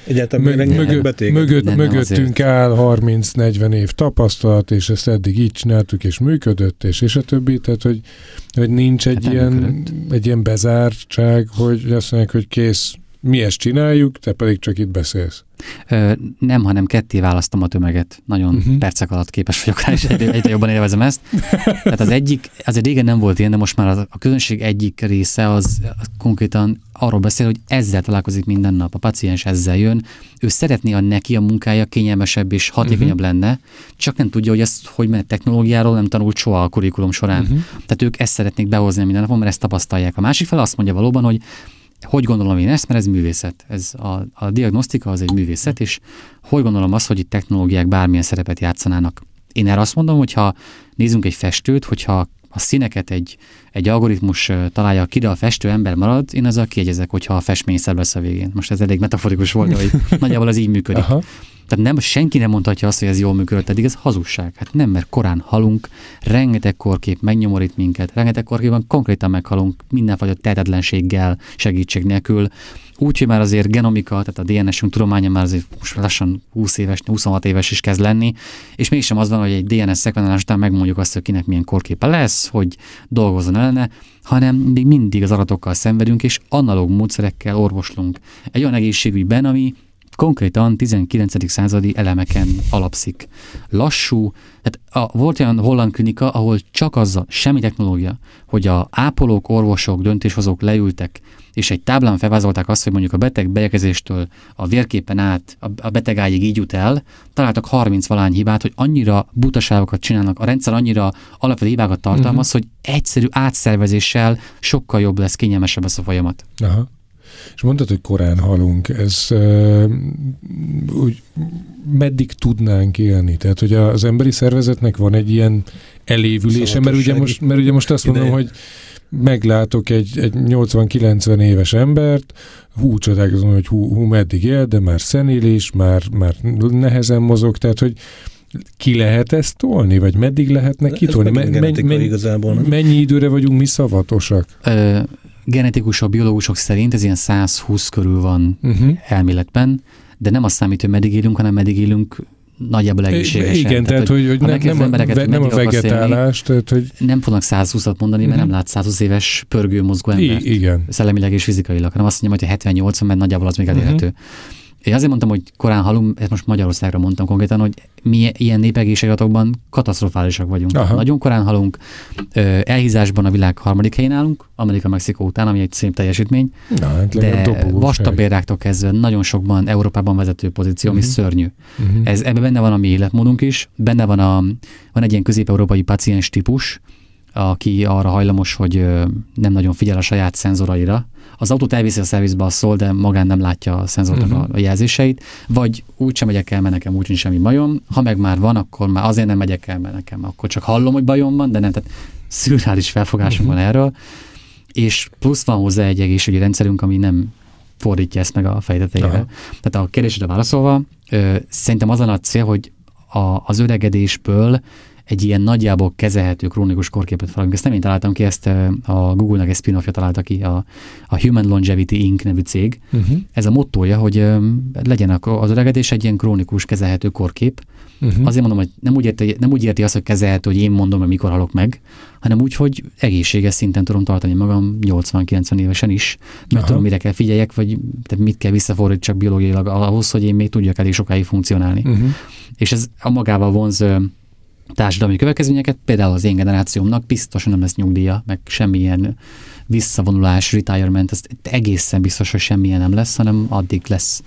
Egyáltalán mög, mögött, mögött, nem, mögöttünk nem áll harminc-negyven év tapasztalat, és ezt eddig így csináltuk, és működött, és, és a többi, tehát, hogy, hogy nincs egy, hát ilyen, egy ilyen bezártság, hogy azt mondják, hogy kész, mi ezt csináljuk, te pedig csak itt beszélsz. Ö, nem, hanem ketté választom a tömeget. Nagyon uh-huh. percek alatt képes vagyok rá, és egyre, egyre jobban élvezem ezt. Tehát az egyik, azért régen nem volt ilyen, de most már az, a közönség egyik része az, az konkrétan arról beszél, hogy ezzel találkozik minden nap. A paciens ezzel jön. Ő szeretné, a neki a munkája kényelmesebb és hatékonyabb uh-huh. lenne, csak nem tudja, hogy ezt, hogy mert technológiáról nem tanult soha a kurikulum során. Uh-huh. Tehát ők ezt szeretnék behozni minden napon, mert ezt tapasztalják. A másik fel azt mondja valóban, hogy hogy gondolom én ezt, mert ez művészet. Ez a, a diagnosztika az egy művészet, és hogy gondolom azt, hogy itt technológiák bármilyen szerepet játszanának. Én erre azt mondom, hogyha nézzünk egy festőt, hogyha a színeket egy, egy algoritmus találja ki, de a festő ember marad, én azzal kiegyezek, hogyha a festmény szebb lesz a végén. Most ez elég metaforikus volt, de hogy nagyjából az így működik. Aha. Tehát nem, senki nem mondhatja azt, hogy ez jól működött, eddig ez hazugság. Hát nem, mert korán halunk, rengeteg korkép megnyomorít minket, rengeteg korképban konkrétan meghalunk mindenfajta tehetetlenséggel, segítség nélkül. Úgy, hogy már azért genomika, tehát a dé en es-ünk tudománya már azért most lassan húsz éves, huszonhat éves is kezd lenni, és mégsem az van, hogy egy dé en es szekvenálás után megmondjuk azt, hogy kinek milyen korképe lesz, hogy dolgozzon ellene, hanem még mindig az adatokkal szenvedünk, és analóg módszerekkel orvoslunk. Egy olyan egészségügyben, ami konkrétan tizenkilencedik századi elemeken alapszik. Lassú, tehát a, volt olyan holland klinika, ahol csak azzal, semmi technológia, hogy a ápolók, orvosok, döntéshozók leültek, és egy táblán felvázolták azt, hogy mondjuk a beteg beérkezéstől a vérképen át a betegáig így jut el, találtak harminc valány hibát, hogy annyira butaságokat csinálnak, a rendszer annyira alapvető hibákat tartalmaz, uh-huh. hogy egyszerű átszervezéssel sokkal jobb lesz, kényelmesebb lesz a folyamat. Aha. És mondtad, hogy korán halunk, ez uh, úgy meddig tudnánk élni? Tehát, hogy az emberi szervezetnek van egy ilyen elévülése, mert ugye most, mert ugye most azt mondom, hogy meglátok egy, egy nyolcvan-kilencven éves embert, hú, csodálkozom, hogy hú, hú, meddig él, de már szenílis, már, már nehezen mozog, tehát, hogy ki lehet ezt tolni, vagy meddig lehetne kitolni? Men, men, men, igazából, mennyi időre vagyunk mi szavatosak? Ö, genetikusok, biológusok szerint ez ilyen száz húsz körül van uh-huh. elméletben, de nem azt számít, hogy meddig élünk, hanem meddig élünk nagyjából egészségesen. Igen, tehát, tehát hogy, hogy nem, nem, a, ve, nem a vegetálás. Tehát, hogy... Nem fognak száz húszat mondani, mert uh-huh. nem lát száz húsz éves pörgő mozgó embert. I- igen. Szellemileg és fizikailag, hanem azt mondja, hogy hetven nyolcvan, mert nagyjából az még elérhető. Uh-huh. Én azért mondtam, hogy korán halunk, ezt most Magyarországra mondtam konkrétan, hogy mi ilyen népegészségadatokban katasztrofálisak vagyunk. Aha. Nagyon korán halunk, elhízásban a világ harmadik helyén állunk, Amerika, Mexikó után, ami egy szép teljesítmény, na, hát de vastabérráktól kezdve nagyon sokban Európában vezető pozíció, ami uh-huh. szörnyű. Uh-huh. Ez, ebben benne van a mi életmódunk is, benne van, a, van egy ilyen közép-európai paciens típus, aki arra hajlamos, hogy nem nagyon figyel a saját szenzoraira. Az autót elviszi a szervizbe, az szól, de magán nem látja a szenzornak uh-huh. a jelzéseit, vagy úgy sem megyek el, mert nekem úgy semmi bajom, ha meg már van, akkor már azért nem megyek el, mert nekem akkor csak hallom, hogy bajom van, de nem, tehát szürreális felfogásunk uh-huh. van erről, és plusz van hozzá egy egészségügyi rendszerünk, ami nem fordítja ezt meg a fejtetejére. Uh-huh. Tehát a kérdésre válaszolva, ö, szerintem az a cél, hogy a, az öregedésből egy ilyen nagyjából kezelhető krónikus korképet feladunk. Ezt nem én találtam ki, ezt a Google-nek egy spin-offja találta ki, a, a Human Longevity Incorporated nevű cég. Uh-huh. Ez a mottója, hogy legyen az öregedés egy ilyen krónikus kezelhető korkép. Uh-huh. Azért mondom, hogy nem úgy, érti, nem úgy érti azt, hogy kezelhető, hogy én mondom, hogy mikor halok meg, hanem úgy, hogy egészséges szinten tudom tartani magam nyolcvan-kilencven évesen is, mert Aha. tudom, mire kell figyeljek, vagy tehát mit kell visszafordítsak biológiailag ahhoz, hogy én még tudjak elég sokáig funkcionálni. Uh-huh. És ez a magával vonz társadalmi következményeket, például az én generációmnak biztosan nem lesz nyugdíja, meg semmilyen visszavonulás, retirement, ez egészen biztos, hogy semmilyen nem lesz, hanem addig lesz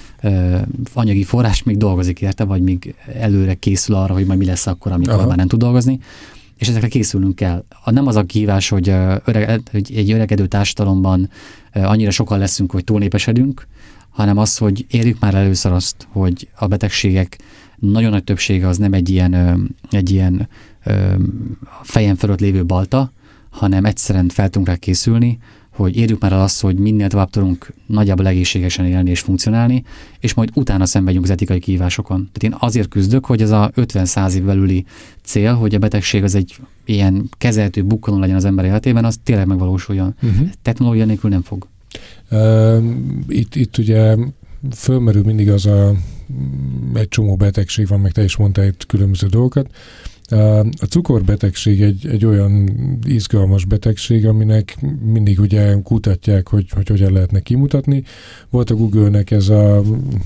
ö, anyagi forrás, még dolgozik érte, vagy még előre készül arra, hogy majd mi lesz akkor, amikor Aha. már nem tud dolgozni, és ezekre készülnünk kell. A nem az a kihívás, hogy, öreg, hogy egy öregedő társadalomban annyira sokan leszünk, hogy túlnépesedünk, hanem az, hogy érjük már először azt, hogy a betegségek nagyon nagy többsége az nem egy ilyen, egy ilyen fejen fölött lévő balta, hanem egyszerűen fel tudunk rá készülni, hogy érjük már el azt, hogy minél tovább tudunk nagyjából egészségesen élni és funkcionálni, és majd utána szenvedjünk az etikai kihívásokon. Tehát én azért küzdök, hogy ez a ötven-száz év belüli cél, hogy a betegség az egy ilyen kezelhető bukkanó legyen az ember életében, az tényleg megvalósuljon. Uh-huh. Technológia nélkül nem fog. Uh, itt, itt ugye fölmerül mindig az a egy csomó betegség van, meg te is mondtál itt különböző dolgokat. A cukorbetegség egy, egy olyan izgalmas betegség, aminek mindig ugye kutatják, hogy, hogy hogyan lehetne kimutatni. Volt a Google-nek ez a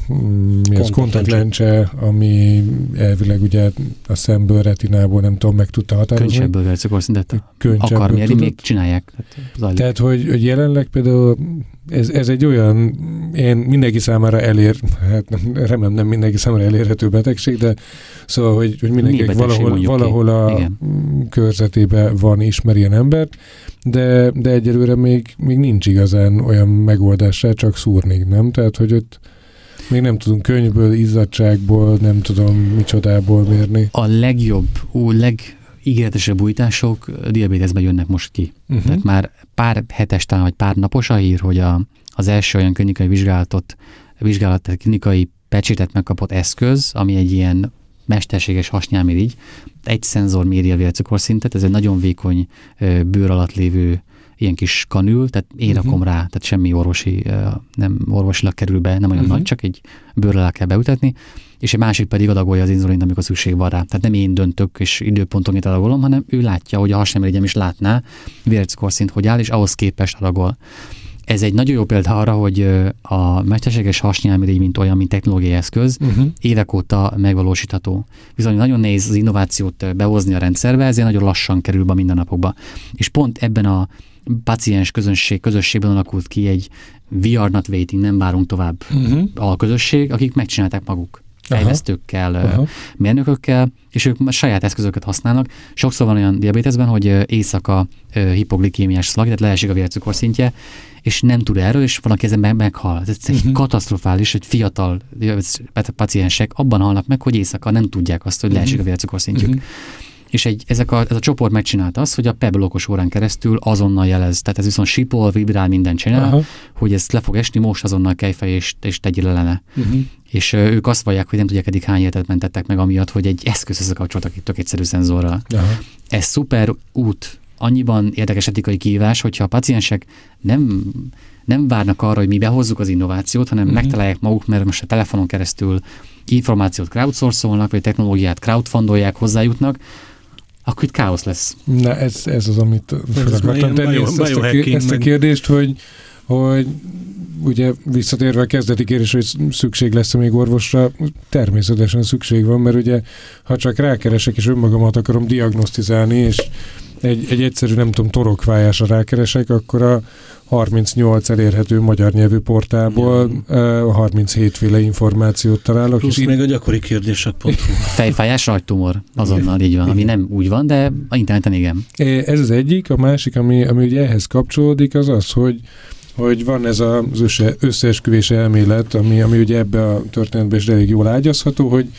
mi az, kontaktlencse, ami elvileg ugye a szemből, retinából nem tudom, meg tudta határozni. Könycsebből vele cukorszintet akar mérni, még csinálják. Tehát, Tehát hogy, hogy jelenleg például ez, ez egy olyan, én mindenki számára elér, hát remélem nem mindenki számára elérhető betegség, de szóval, hogy, hogy mindenki valahol, valahol a igen. körzetében van, ismer ilyen embert, de, de egyelőre még, még nincs igazán olyan megoldásra, csak szúrni, nem? Tehát, hogy ott még nem tudunk könyvből, izzadságból, nem tudom micsodából mérni. A legjobb, ó, legígéretesebb újítások diabéteszben jönnek most ki. Uh-huh. Tehát már pár hetes, talán, vagy pár napos a hír, hogy a, az első olyan klinikai vizsgálatot, vizsgálat, tehát klinikai pecsétet megkapott eszköz, ami egy ilyen mesterséges hasnyálmirigy, egy szenzor méri a vércukorszintet, ez egy nagyon vékony bőr alatt lévő ilyen kis kanül, tehát én uh-huh. rakom rá, tehát semmi orvosi, nem orvosilag kerül be, nem olyan uh-huh. nagy, csak egy bőr alá kell beütetni, és egy másik pedig adagolja az inzulint, amikor szükség van rá. Tehát nem én döntök és időpontonként adagolom, hanem ő látja, hogy a hasnyálmirigyem is látná, vércukorszint hogy áll, és ahhoz képest adagol. Ez egy nagyon jó példa arra, hogy a mesterséges hasnyálmirigy, mint olyan, mint technológiai eszköz, uh-huh. évek óta megvalósítható. Viszont nagyon nehéz az innovációt behozni a rendszerbe, ezért nagyon lassan kerül be mindennapokba. És pont ebben a paciens közönség, közösségben alakult ki egy we are not waiting, nem várunk tovább uh-huh. a közösség, akik megcsinálták maguk. Fejlesztőkkel, uh-huh. mérnökökkel, és ők saját eszközöket használnak. Sokszor van olyan diabéteszben, hogy éjszaka hipoglikémiás szlag, tehát leesik a vércukorszintje, és nem tud erről, és valaki ezen meghal. Ez egy uh-huh. katasztrofális, hogy fiatal paciensek abban halnak meg, hogy éjszaka nem tudják azt, hogy leesik uh-huh. a vércukorszintjük. Uh-huh. És egy, ezek a, ez a csoport megcsinálta azt, hogy a Pebble okos órán keresztül azonnal jelez. Tehát ez viszont sipol, vibrál, mindent csinál, aha. hogy ez le fog esni, most azonnal kelj fel, és, és tegyél le lenne. Uh-huh. És uh, ők azt vallják, hogy nem tudják, eddig hány életet mentettek meg amiatt, hogy egy eszköz összekapcsoltak itt tök egyszerű szenzorral. Aha. Ez szuper út, annyiban érdekes etikai kihívás, hogyha a paciensek nem, nem várnak arra, hogy mi behozzuk az innovációt, hanem uh-huh. megtalálják maguk, mert most a telefonon keresztül információt crowdsourcolnak, vagy technológiát crowdfundolják, hozzájutnak, akkor itt káosz lesz. Na, ez, ez az, amit fel akartam tenni, ezt, ezt, a, ezt a kérdést, hogy, hogy ugye visszatérve a kezdeti kérdés, hogy szükség lesz még orvosra, természetesen szükség van, mert ugye ha csak rákeresek, és önmagamat akarom diagnosztizálni, és egy, egy egyszerű, nem tudom, torokfájásra rákeresek, akkor a harmincnyolc elérhető magyar nyelvű portálból ja. harminchét féle információt találok. Plusz és még így... a gyakori kérdések pont hu. Fejfájás, rajtumor, azonnal így van, igen. Ami nem úgy van, de a interneten igen. Ez az egyik, a másik, ami, ami ugye ehhez kapcsolódik, az az, hogy hogy van ez az össze, összeesküvés elmélet, ami, ami ugye ebbe a történetben is elég jól ágyazható, hogy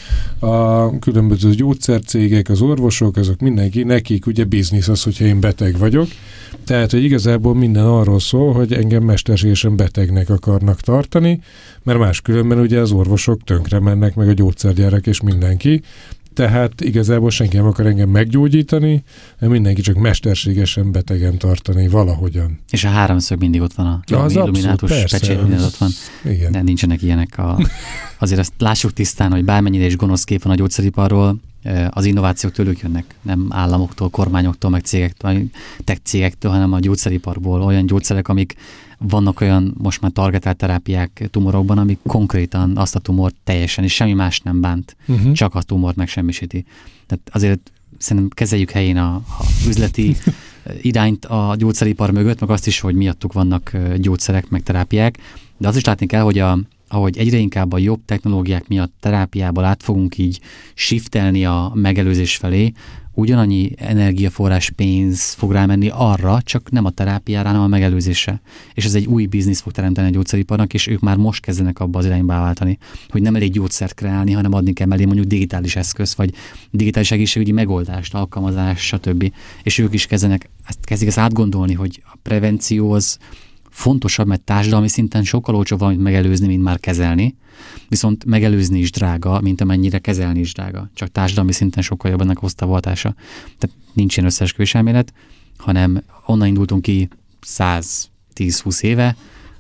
a különböző gyógyszercégek, az orvosok, azok mindenki, nekik ugye biznisz az, hogyha én beteg vagyok. Tehát, hogy igazából minden arról szól, hogy engem mesterségesen betegnek akarnak tartani, mert máskülönben ugye az orvosok tönkre mennek, meg a gyógyszergyárak és mindenki. Tehát igazából senki nem akar engem meggyógyítani, mert mindenki csak mesterségesen betegen tartani valahogyan. És a háromszög mindig ott van, a ja, az illuminátus pecsét mindig ott van. Igen. De nincsenek ilyenek. A, azért azt lássuk tisztán, hogy bármennyire is gonosz kép van a gyógyszeriparról, az innovációk tőlük jönnek, nem államoktól, kormányoktól, meg cégektől, tech cégektől, hanem a gyógyszeriparból. Olyan gyógyszerek, amik vannak olyan most már targetált terápiák tumorokban, amik konkrétan azt a tumort teljesen, és semmi más nem bánt, uh-huh. csak a tumort megsemmisíti. Tehát azért szerintem kezeljük helyén a, a üzleti irányt a gyógyszeripar mögött, meg azt is, hogy miattuk vannak gyógyszerek, meg terápiák, de azt is látni kell, hogy a, ahogy egyre inkább a jobb technológiák miatt terápiából át fogunk így shiftelni a megelőzés felé, ugyanannyi energiaforrás, pénz fog rámenni arra, csak nem a terápiára, hanem a megelőzésre. És ez egy új biznisz fog teremteni a gyógyszeriparnak, és ők már most kezdenek abba az irányba váltani, hogy nem elég gyógyszert kreálni, hanem adni kell mellé mondjuk digitális eszköz, vagy digitális egészségügyi megoldást, alkalmazás, stb. És ők is kezdenek, ezt kezdik ezt átgondolni, hogy a prevenció az fontosabb, mert társadalmi szinten sokkal olcsóbb valamit megelőzni, mint már kezelni. Viszont megelőzni is drága, mint amennyire kezelni is drága. Csak társadalmi szinten sokkal jobb ennek hozta hatása. Tehát nincs ilyen összeesküvés elmélet, hanem onnan indultunk ki száz tíz-húsz éve,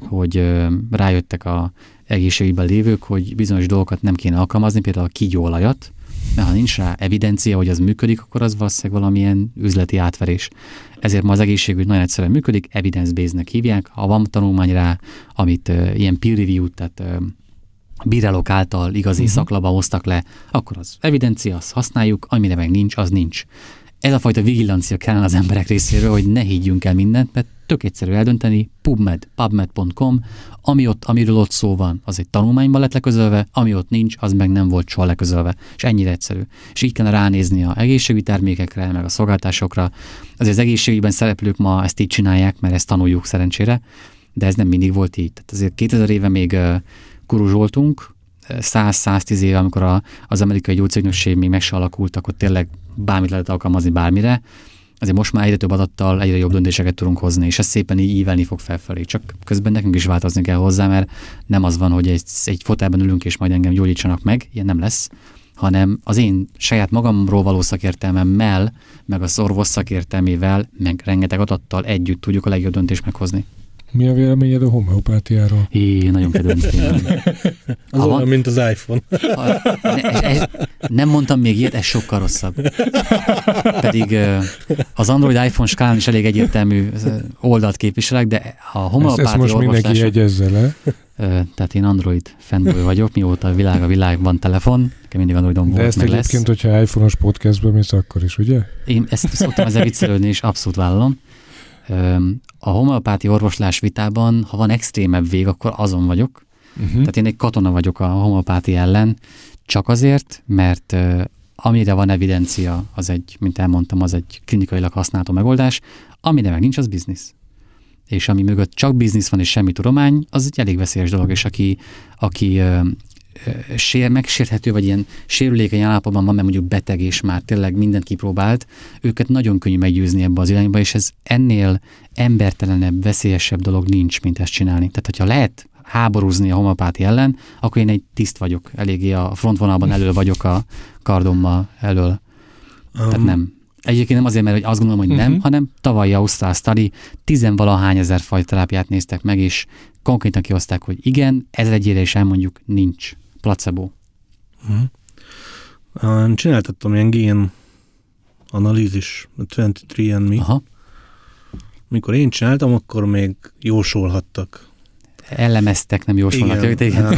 hogy rájöttek a egészségügyben lévők, hogy bizonyos dolgokat nem kéne alkalmazni, például a kígyóolajat, mert ha nincs rá evidencia, hogy az működik, akkor az valószínűleg valamilyen üzleti átverés. Ezért ma az egészségügy nagyon egyszerűen működik, evidence-based-nek hívják. Ha van tanulmány rá, amit uh, ilyen peer review, tehát uh, bírálók által igazi uh-huh. szaklapban hoztak le, akkor az evidencia, azt használjuk, amire meg nincs, az nincs. Ez a fajta vigilancia kellene az emberek részéről, hogy ne higgyünk el mindent, mert tök egyszerű eldönteni, PubMed, pubmed pont com, ami ott, amiről ott szó van, az egy tanulmányban lett leközölve, ami ott nincs, az meg nem volt soha leközölve. És ennyire egyszerű. És így kellene ránézni a egészségügyi termékekre, meg a szolgáltásokra. Azért az egészségügyben szereplők ma ezt így csinálják, mert ezt tanuljuk szerencsére, de ez nem mindig volt így. Tehát azért kétezer éve még uh, kuruzsoltunk, száz-száztíz éve, amikor a, az amerikai gyógyszerügynökség még meg se alakult, akkor tényleg bármit lehet alkalmazni bármire. Azért most már egyre több adattal egyre jobb döntéseket tudunk hozni, és ez szépen így ívelni fog felfelé. Csak közben nekünk is változni kell hozzá, mert nem az van, hogy egy, egy fotelben ülünk, és majd engem gyógyítsanak meg, ilyen nem lesz, hanem az én saját magamról való szakértelmemmel, meg az orvos szakértelmével, meg rengeteg adattal együtt tudjuk a legjobb döntést meghozni. Mi a véleményed a homeopátiáról? Hé, nagyon kedvenc. Az olyan, mint az iPhone. Ha, ne, ez, nem mondtam még ilyet, ez sokkal rosszabb. Pedig az Android iPhone skálán is elég egyértelmű oldalt képviselek, de a homeopátia ezt, ezt most mindenki jegyezze le. Tehát én Android fanboy vagyok, mióta a világ a világban telefon, nekem mindig Androidon volt, de ezt meg egyébként, lesz. hogyha iPhone-os podcastban mész, akkor is, ugye? Én ezt szoktam ezzel viccelődni, és abszolút vállalom. A homeopáti orvoslás vitában, ha van extrémebb vég, akkor azon vagyok. Uh-huh. Tehát én egy katona vagyok a homeopáti ellen, csak azért, mert uh, amire van evidencia, az egy, mint elmondtam, az egy klinikailag használható megoldás, amire meg nincs, az biznisz. És ami mögött csak biznisz van és semmi tudomány, az egy elég veszélyes dolog, és aki, aki uh, sér, megsérthető, vagy ilyen sérülékeny állapotban van, mert mondjuk beteg, és már tényleg mindent kipróbált, őket nagyon könnyű meggyőzni ebbe az irányba, és ez ennél embertelenebb, veszélyesebb dolog nincs, mint ezt csinálni. Tehát, hogyha lehet háborúzni a homeopáti ellen, akkor én egy tiszt vagyok, eléggé a frontvonalban elől vagyok a kardommal elől. Um. Tehát nem. Egyébként nem azért, mert azt gondolom, hogy nem, uh-huh. hanem tavalyi ausztrál sztadi tizenvalahány ezer fajta terápiát néztek meg, és konkrétan kihozták, hogy igen, ezredjére is elmondjuk, nincs. Placebo. Uh-huh. Csináltattam ilyen gén analízis, a huszonhárom and me. Aha. Mikor én csináltam, akkor még jósolhattak. Elemeztek, nem jósolnak. Igen. igen.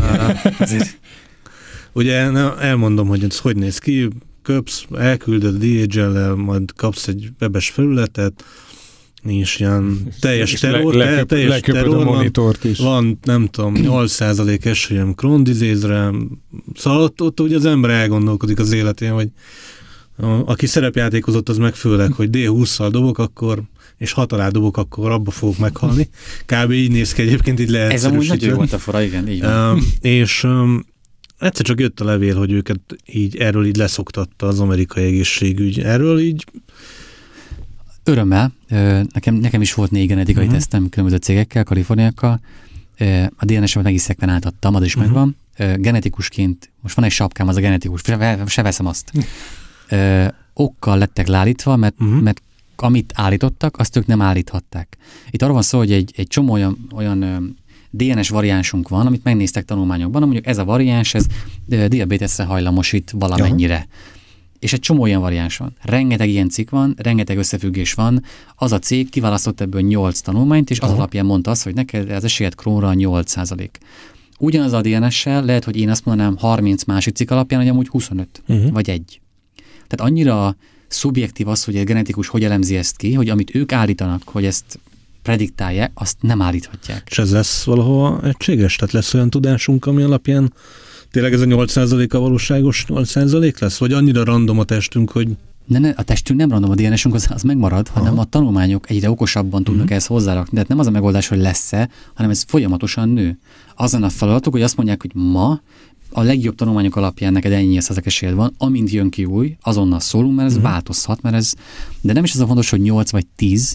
Ugye elmondom, hogy ez hogy néz ki, köpsz, elküldöd dé há el-lel, majd kapsz egy webes felületet, nincs ilyen teljes terror, le, le, teljes terror, van, van, nem tudom, nyolc százalék esélyem Crohn disease-re, szóval ott, ott ugye az ember elgondolkodik az életén, hogy a, aki szerepjátékozott, az meg főleg, hogy dé hússzal dobok, akkor és hat alá dobok, akkor abba fogok meghalni. Kb. Így néz ki egyébként, így leegyszerűsítve. Ez amúgy nagyon volt a fora, igen, így van. Um, és um, egyszer csak jött a levél, hogy őket így, erről így leszoktatta az amerikai egészségügy. Erről így... Örömmel. Nekem, nekem is volt négy genetikai uh-huh. tesztem különböző cégekkel, kaliforniakkal. A dé en es-et meg is szekvenáltattam, az is uh-huh. megvan. Genetikusként, most van egy sapkám, az a genetikus, se, se veszem azt. Okkal lettek leállítva, mert, uh-huh. mert amit állítottak, azt ők nem állíthatták. Itt arról van szó, hogy egy, egy csomó olyan, olyan dé en es variánsunk van, amit megnéztek tanulmányokban, mondjuk ez a variáns, ez diabéteszre hajlamosít valamennyire. Aha. És egy csomó olyan variáns van. Rengeteg ilyen cikk van, rengeteg összefüggés van. Az a cég kiválasztott ebből nyolc tanulmányt, és az Aha. alapján mondta azt, hogy neked az esélyed Crohnra nyolc százalék. Ugyanaz a dé en es-sel lehet, hogy én azt mondanám harminc másik cikk alapján, hogy amúgy huszonöt, uh-huh. vagy egy. Tehát annyira szubjektív az, hogy egy genetikus hogy elemzi ezt ki, hogy amit ők állítanak, hogy ezt prediktálják, azt nem állíthatják. És ez lesz valahol egységes? Tehát lesz olyan tudásunk, ami alapján tényleg ez a nyolc százalék a valóságos nyolc százalék lesz? Vagy annyira random a testünk, hogy... Ne, ne, a testünk nem random, a dé en es-ünk az, az megmarad, Aha. hanem a tanulmányok egyre okosabban tudnak uh-huh. ezt hozzárakni. De nem az a megoldás, hogy lesz-e, hanem ez folyamatosan nő. Azon a feladatok, hogy azt mondják, hogy ma a legjobb tanulmányok alapján neked ennyi ezek esélyed van, amint jön ki új, azonnal szólunk, mert ez uh-huh. változhat, mert ez... De nem is az a fontos, hogy nyolc vagy tíz,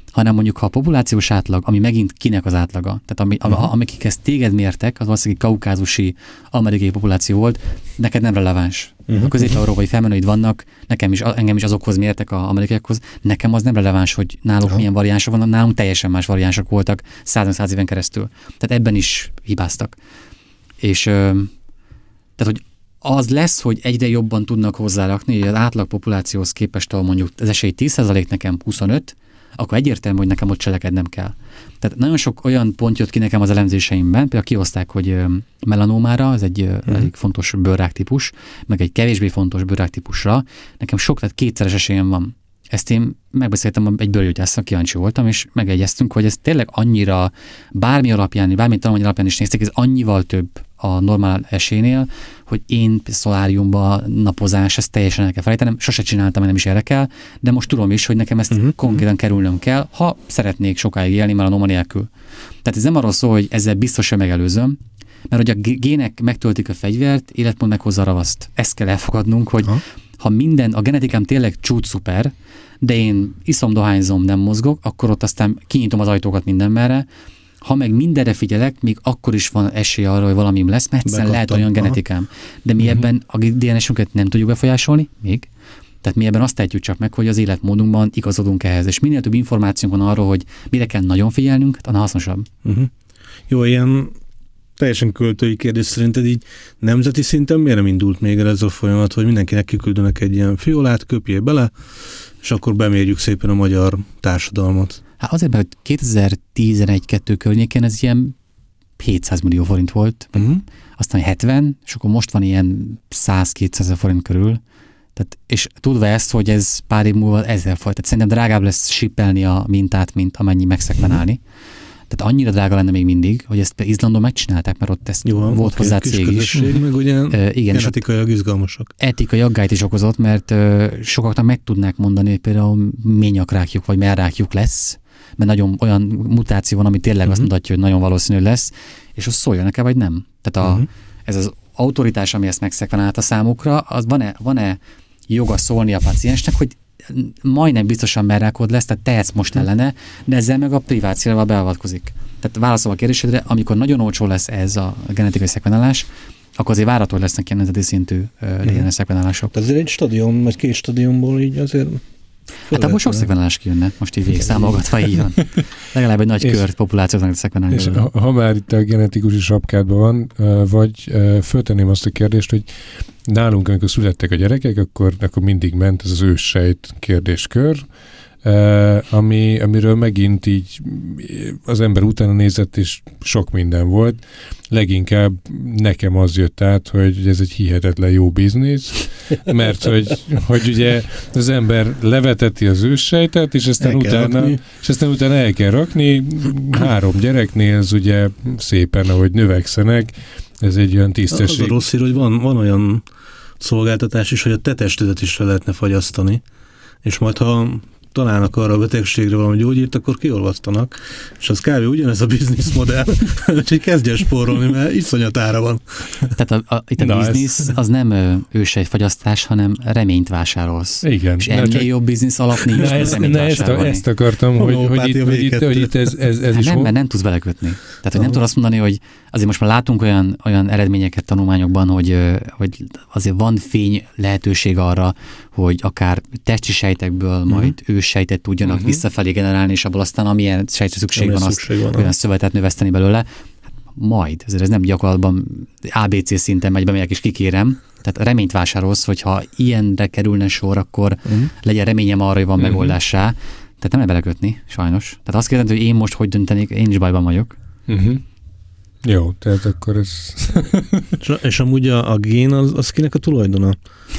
hanem mondjuk ha a populációs átlag, ami megint kinek az átlaga, tehát ami, uh-huh. amik ezt téged mértek, az valószínűleg kaukázusi amerikai populáció volt, neked nem releváns. Uh-huh. A közép-európai felmenőid vannak, nekem is, engem is azokhoz mértek az amerikaiakhoz, nekem az nem releváns, hogy náluk uh-huh. milyen variánsok vannak, nálunk teljesen más variánsok voltak száz éven keresztül. Tehát ebben is hibáztak. És tehát, hogy az lesz, hogy egyre jobban tudnak hozzárakni, hogy az átlag populációhoz képest, ahol mondjuk az esély tíz százalék, nekem huszonöt, akkor egyértelmű, hogy nekem ott cselekednem kell. Tehát nagyon sok olyan pont jött ki nekem az elemzéseimben, például kihozták, hogy melanómára, ez egy hmm. elég fontos bőrráktípus, meg egy kevésbé fontos bőrráktípusra, nekem sok, tehát kétszeres esélyem van. Ezt én megbeszéltem egy bőrgyógyásszal, kíváncsi voltam, és megegyeztünk, hogy ez tényleg annyira bármi alapján, bármi tanulmány alapján is néztek, ez annyival több a normál esélynél, hogy én szoláriumba napozás, ezt teljesen el kell felejtenem, sose csináltam, nem is érdekel, de most tudom is, hogy nekem ezt uh-huh. konkrétan kerülnöm kell, ha szeretnék sokáig élni melanóma nélkül. Tehát ez nem arról szól, hogy ezzel biztosan megelőzöm, mert hogy a gének megtöltik a fegyvert, életmód meghozza a ravaszt. Ezt kell elfogadnunk, hogy uh-huh. ha minden, a genetikám tényleg csúcs szuper, de én iszom, dohányzom, nem mozgok, akkor ott aztán kinyitom az ajtókat mindenmerre. Ha meg mindenre figyelek, még akkor is van esély arra, hogy valamim lesz, mert egyszerűen lehet olyan genetikám. De mi uh-huh. ebben a dé en es-ünket nem tudjuk befolyásolni, még. Tehát mi ebben azt tehetjük csak meg, hogy az életmódunkban igazodunk ehhez. És minél több információnk van arról, hogy mire kell nagyon figyelnünk, annál hasznosabb. Uh-huh. Jó, ilyen teljesen költői kérdés, szerinted így nemzeti szinten miért nem indult még el ez a folyamat, hogy mindenkinek kiküldenek egy ilyen fiolát, köpjél bele, és akkor bemérjük szépen a magyar társadalmat. Hát azért, mert kétezer-tizenegy-kettő környékén ez ilyen hétszáz millió forint volt, uh-huh. aztán hetven, és akkor most van ilyen száz-kétszáz forint körül. Tehát, és tudva ezt, hogy ez pár év múlva ezer forint, tehát szerintem drágább lesz shippelni a mintát, mint amennyi megszekvenálni. Uh-huh. Tehát annyira drága lenne még mindig, hogy ezt Izlandon megcsinálták, mert ott ezt jó, volt hozzá cég is. Meg ugye uh, igen, genetikailag izgalmasak. Etikai aggályt is okozott, mert uh, sokaknak meg tudnák mondani, hogy például ményakrákjuk vagy mellrákjuk lesz, mert nagyon olyan mutáció van, ami tényleg uh-huh. azt mutatja, hogy nagyon valószínű lesz, és az szóljon nekem, vagy nem. Tehát a, uh-huh. ez az autoritás, ami ezt megszekvenált a számukra, az van-e, van-e joga szólni a paciensnek, hogy majdnem biztosan merrákod lesz, tehát tehetsz most ellene, de ezzel meg a privációval beavatkozik. Tehát válaszol a kérdésedre, amikor nagyon olcsó lesz ez a genetikai szekvenálás, akkor azért várható, hogy lesznek ilyen nemzeti szintű uh, dé en es szekvenálások. Tehát azért egy stadion, vagy két stadionból így azért... Hát abból sok szekvenálás kijönne, most így végig számolgatva így van. Legalább egy nagy és, kört populációt szekvenálni. És ha, ha már itt a genetikusi sapkádban van, vagy föltenném azt a kérdést, hogy nálunk, amikor születtek a gyerekek, akkor, akkor mindig ment ez az őssejt kérdéskör, ami, amiről megint így az ember utána nézett, és sok minden volt. Leginkább nekem az jött át, hogy ez egy hihetetlen jó biznisz, mert hogy, hogy ugye az ember leveteti az őssejtet, és aztán, utána, és aztán utána el kell rakni. Három gyereknél ez ugye szépen, ahogy növekszenek, ez egy olyan tisztesség. Az a rossz hír, hogy van, van olyan szolgáltatás is, hogy a te testedet is le lehetne fagyasztani, és majd ha találnak arra a betegségre valami gyógyírt, akkor kiolvasztanak, és az kb. Ugyanez a bizniszmodell, úgyhogy kezdjen spórolni, mert iszonyat ára van. Tehát a, a, itt a Na biznisz ez... az nem ősejtfagyasztás, hanem reményt vásárolsz. Igen. És ennél csak... jobb biznisz alap nincs, Na, ezt, na ezt, a, ezt akartam, hogy, hogy, itt, hogy, itt, hogy itt ez, ez, ez hát is... Nem, mert nem tudsz belekötni. Tehát, hogy nem tudod azt mondani, hogy azért most már látunk olyan, olyan eredményeket tanulmányokban, hogy, hogy azért van fény lehetőség arra, hogy akár testi sejtekből uh-huh. majd őssejtet tudjanak uh-huh. visszafelé generálni, és abból aztán amilyen sejtre szükség van, azt van, olyan szövetet növeszteni belőle. Hát majd, ezért ez nem gyakorlatban á bé cé szinten megy be, melyek is kikérem. Tehát reményt vásárolsz, hogyha ilyenre kerülne sor, akkor uh-huh. legyen reményem arra, hogy van uh-huh. megoldás rá. Tehát nem lehet belekötni, sajnos. Tehát azt kérdezem, hogy én most hogy döntenék, én is bajban vagyok. Uh-huh. Jó, tehát akkor ez... és, és amúgy a, a gén, az, az kinek a tulajdona?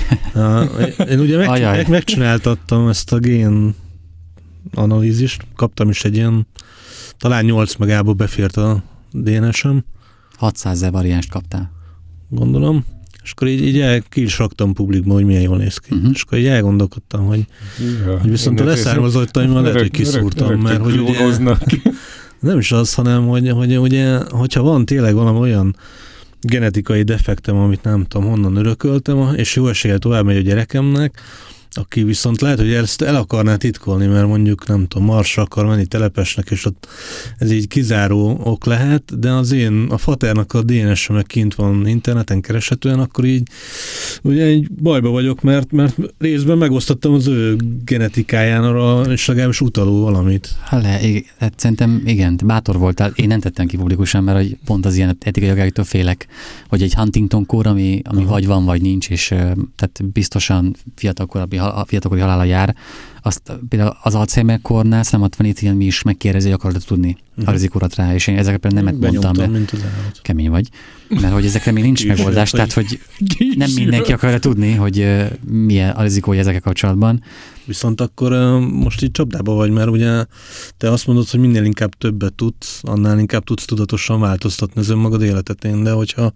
Én ugye meg, meg, megcsináltattam ezt a gén analízist, kaptam is egy ilyen, talán nyolc megába befért a dé en es-em. hatszázezer variánst kaptál. Gondolom. És akkor így, így el, ki is raktam publikban, hogy milyen jól néz ki. Uh-huh. És akkor így elgondolkodtam, hogy, ja, hogy viszont a leszármazottaimmal lehet, hogy kiszúrtam, mert hogy ugye... Nem is az, hanem, hogy, hogy ugye, hogyha van tényleg valami olyan genetikai defektem, amit nem tudom, honnan örököltem, és jó eséllyel tovább megy a gyerekemnek, aki viszont lehet, hogy ezt el akarná titkolni, mert mondjuk nem tudom, Marsra akar menni telepesnek, és ott ez így kizáró ok lehet, de az én, a faternak a dé en es-e meg kint van interneten kereshetően, akkor így ugye egy bajba vagyok, mert, mert részben megosztottam az ő genetikájára, és legalábbis utaló valamit. Le, hát szerintem igen, bátor voltál. Én nem tettem ki publikusan, mert hogy pont az ilyen etikai jogáktól félek, hogy egy Huntington-kór, ami, ami vagy van, vagy nincs, és tehát biztosan fiatalkori, fiatalkori halála jár. Azt például az Alzheimer-kórnál számottvanítél mi is megkérdezi, hogy akarod tudni uh-huh. a rizikórat rá, és én ezeket például nemet mondtam be. Mint az állat. Kemény vagy. Mert hogy ezekre még nincs megoldás, tehát hogy nem mindenki akarja tudni, hogy milyen a rizikója ezekkel kapcsolatban. Viszont akkor most így csapdába vagy, mert ugye te azt mondod, hogy minél inkább többet tudsz, annál inkább tudsz tudatosan változtatni az önmagad életetén, de hogyha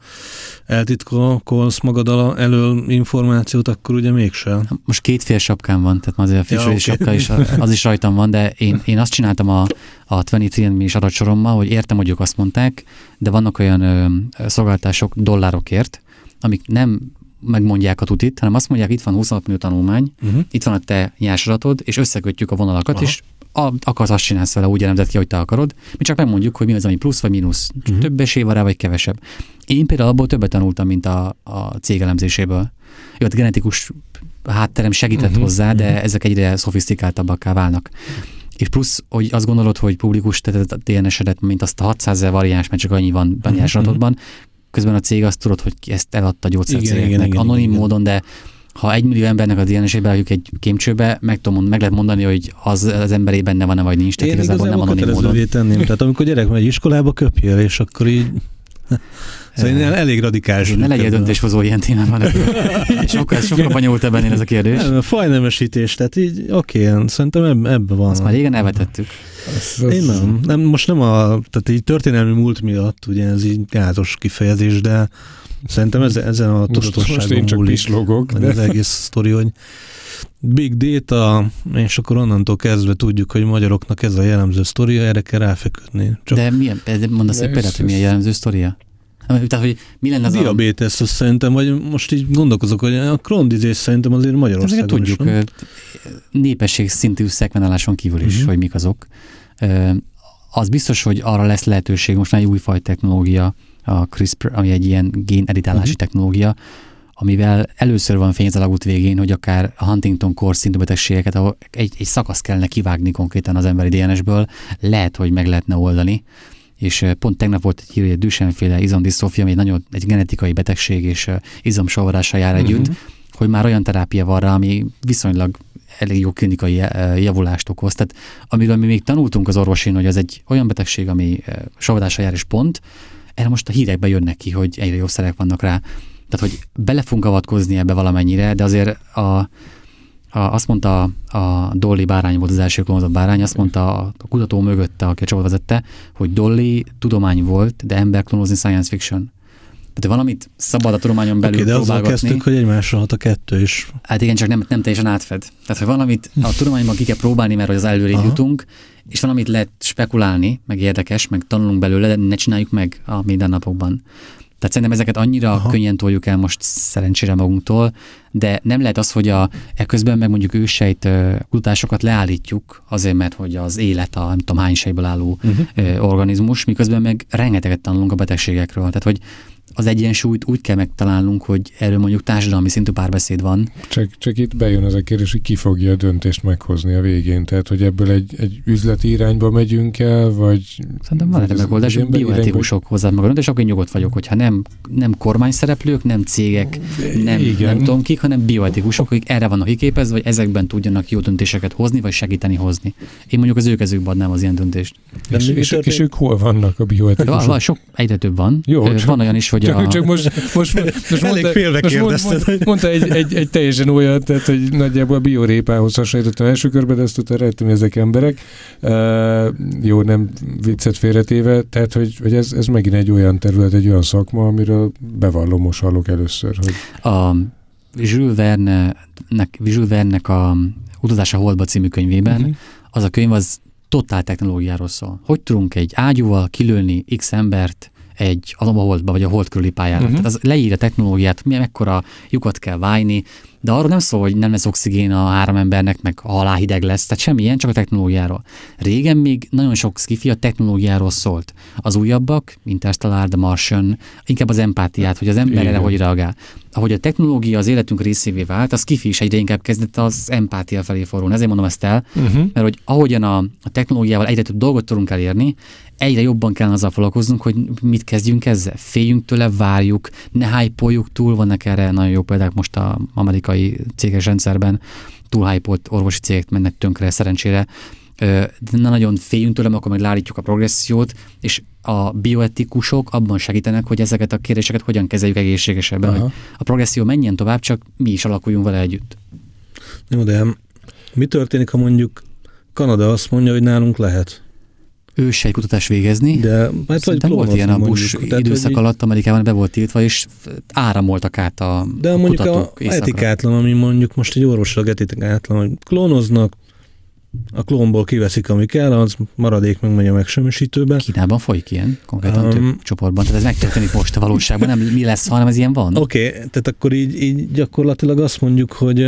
eltitkolsz magad elől információt, akkor ugye mégsem. Most kétféle sapkám van, tehát azért a Fisher ja, okay. sapka is, az is rajtam van, de én, én azt csináltam a, a huszonhárom and me is adatsorommal, hogy értem, hogy ők azt mondták, de vannak olyan ö, szolgáltások dollárokért, amik nem megmondják a tutit, hanem azt mondják, itt van huszonhat millió tanulmány, uh-huh. itt van a te nyersadatod, és összekötjük a vonalakat, Aha. és a, akarsz azt csinálsz vele, úgy elemzed ki, hogy te akarod. Mi csak megmondjuk, hogy mi az, ami plusz vagy mínusz. Uh-huh. Több esély van rá, vagy kevesebb. Én például abból többet tanultam, mint a, a cég elemzéséből. Jó, a genetikus hátterem segített uh-huh. hozzá, de uh-huh. ezek egyre szofisztikáltabbakká válnak. És plusz, hogy azt gondolod, hogy publikus tetted a dé en es-edet, mint azt a hatszázezer variáns, mert csak annyi van a nyersadatodban, közben a cég azt tudod, hogy ezt eladta gyógyszercégeknek anonim igen. módon, de ha egy millió embernek a dé en es-ébe rakjuk egy kémcsőbe, meg, tudom, meg lehet mondani, hogy az, az emberé benne van-e vagy nincs, tehát én igazából nem anonim módon. Tenném. Tehát amikor gyerek megy iskolába, köpjél, és akkor így... Szóval én elég radikális. Ne legyél döntéshozó ilyen témában. sokkal sokkal bonyolultabb ennél ez a kérdés. Nem, a fajnemesítés, tehát így oké, okay, szerintem ebben ebbe van. Azt már régen elvetettük. Az, az... Én nem, nem, most nem a, tehát így történelmi múlt miatt, ugye ez így gázos kifejezés, de szerintem ez, ezen a tudatosságon múlik de... az egész sztori, hogy big data, és akkor onnantól kezdve tudjuk, hogy magyaroknak ez a jellemző sztoria, erre kell ráfeküdni. Csak... De milyen, mondasz egy példát, hogy milyen jellemző sztoria? Tehát, hogy mi lenne az diabétesz, a... szerintem, vagy most így gondolkozok, hogy a Crohn-disease szerintem azért Magyarországon tudjuk, is, nem? Népesség szintű szekvenáláson kívül is, uh-huh. hogy mik azok. Az biztos, hogy arra lesz lehetőség, most már egy újfajta technológia, a CRISPR, ami egy ilyen géneditálási uh-huh. technológia, amivel először van fény az alagút végén, hogy akár a Huntington-kór szintű betegségeket, ahol egy, egy szakasz kellene kivágni konkrétan az emberi dé en es-ből, lehet, hogy meg lehetne oldani. És pont tegnap volt egy hír, hogy a Duchenne-féle izomdisztrófia, ami egy nagyon egy genetikai betegség, és izomsavarással jár együtt, uh-huh. hogy már olyan terápia van rá, ami viszonylag elég jó klinikai javulást okoz. Tehát amiről mi még tanultunk az orvosin, hogy az egy olyan betegség, ami savarással jár, és pont, erre most a hírekben jönnek ki, hogy egyre jobb szerek vannak rá. Tehát, hogy bele fogunk avatkozni ebbe valamennyire, de azért a, a, azt mondta a Dolly bárány volt az első klónozott bárány, azt mondta a kutató mögötte, aki a csapat vezette, hogy Dolly tudomány volt, de ember klónozni science fiction. Tehát valamit szabad a tudományon belül okay, próbálgatni. De azzal kezdtük, hogy egymásra hat a kettő is. Hát igen, csak nem, nem teljesen átfed. Tehát, hogy valamit a tudományban ki kell próbálni, mert az előrébb jutunk, és valamit lehet spekulálni, meg érdekes, meg tanulunk belőle, de ne csináljuk meg a mindennapokban. Tehát szerintem ezeket annyira Aha. könnyen toljuk el most szerencsére magunktól, de nem lehet az, hogy a, ekközben meg mondjuk őssejt kutatásokat leállítjuk, azért, mert hogy az élet a nem tudom hány sejből álló uh-huh. organizmus, miközben meg rengeteget tanulunk a betegségekről. Tehát, hogy az egyensúlyt úgy kell megtalálnunk, hogy erről mondjuk társadalmi szintű párbeszéd van. Csak, csak itt bejön az a kérdés, hogy ki fogja a döntést meghozni a végén. Tehát, hogy ebből egy, egy üzleti irányba megyünk el, vagy... Szerintem van egy megoldás, hogy bioetikusok hozzá meg a döntés, akkor én nyugodt vagyok, hogyha nem, nem kormányszereplők, nem cégek, nem, nem tudom kik, hanem bioetikusok, akik erre vannak kiképezve, vagy ezekben tudjanak jó döntéseket hozni, vagy segíteni hozni. Én mondjuk az ő kezükbe adnám az ilyen döntést. És, és, és ők hol vannak a bioetikusok? Sok, egyre több van. Jó, van csak, olyan is, hogy csak, a... csak most, most, most elég félve kérdezted. Mond, mondta egy, egy, egy teljesen olyan, tehát, hogy nagyjából a biorépához hasonlítottam első körben, de ezt utána rájöttem, hogy ezek emberek. Uh, jó, nem viccet félretéve, tehát, hogy, hogy ez, ez megint egy olyan terület, egy olyan szakma, amiről bevallom, most hallok először. Hogy... A Jules Verne-nek, Jules Verne-nek a Utazás a Holdba című könyvében, uh-huh. az a könyv az totál technológiáról szól. Hogy tudunk egy ágyúval kilőni X embert egy a holdba, vagy a hold körüli pályára. Uh-huh. Tehát az leír a technológiát, mekkora lyukat kell vájni, De arról nem szól, hogy nem lesz oxigén a három embernek, meg halál hideg lesz, tehát semmilyen, csak a technológiáról. Régen még nagyon sok sci-fi a technológiáról szólt. Az újabbak, Interstellar, The Martian, inkább az empátiát, hogy az ember erre hogy reagál. Ahogy a technológia az életünk részévé vált, a sci-fi is egyre inkább kezdett az empátia felé fordulni. Ezért mondom ezt el, uh-huh. mert hogy ahogyan a, a technológiával egyre több dolgot tudunk elérni, egyre jobban kell azzal foglalkoznunk, hogy mit kezdjünk ezzel. Féljünk tőle, várjuk, ne hype-oljuk túl, vannak erre nagyon jó példák most az amerikai céges rendszerben, túl hype-olt orvosi cégek mennek tönkre szerencsére, de nagyon féljünk tőle, akkor meg leállítjuk a progressziót, és a bioetikusok abban segítenek, hogy ezeket a kérdéseket hogyan kezeljük egészségesebben, Aha. hogy a progresszió menjen tovább, csak mi is alakuljunk vele együtt. Jó, de mi történik, ha mondjuk Kanada azt mondja, hogy nálunk lehet? Ősei kutatás végezni. De hát vagy volt ilyen a Bush mondjuk, időszak tehát, alatt Amerikában be volt tiltva, és áramoltak át a De a mondjuk kutatók a etikátlan, ami mondjuk most egy orvosilag etikátlan, hogy klónoznak, a klónból kiveszik, ami kell, az maradék meg megy a megsemmisítőbe. Kínában folyik ilyen, konkrétan um, több csoportban, tehát ez megtörténik most a valóságban, nem mi lesz, hanem ez ilyen van. Oké, okay, tehát akkor így, így gyakorlatilag azt mondjuk, hogy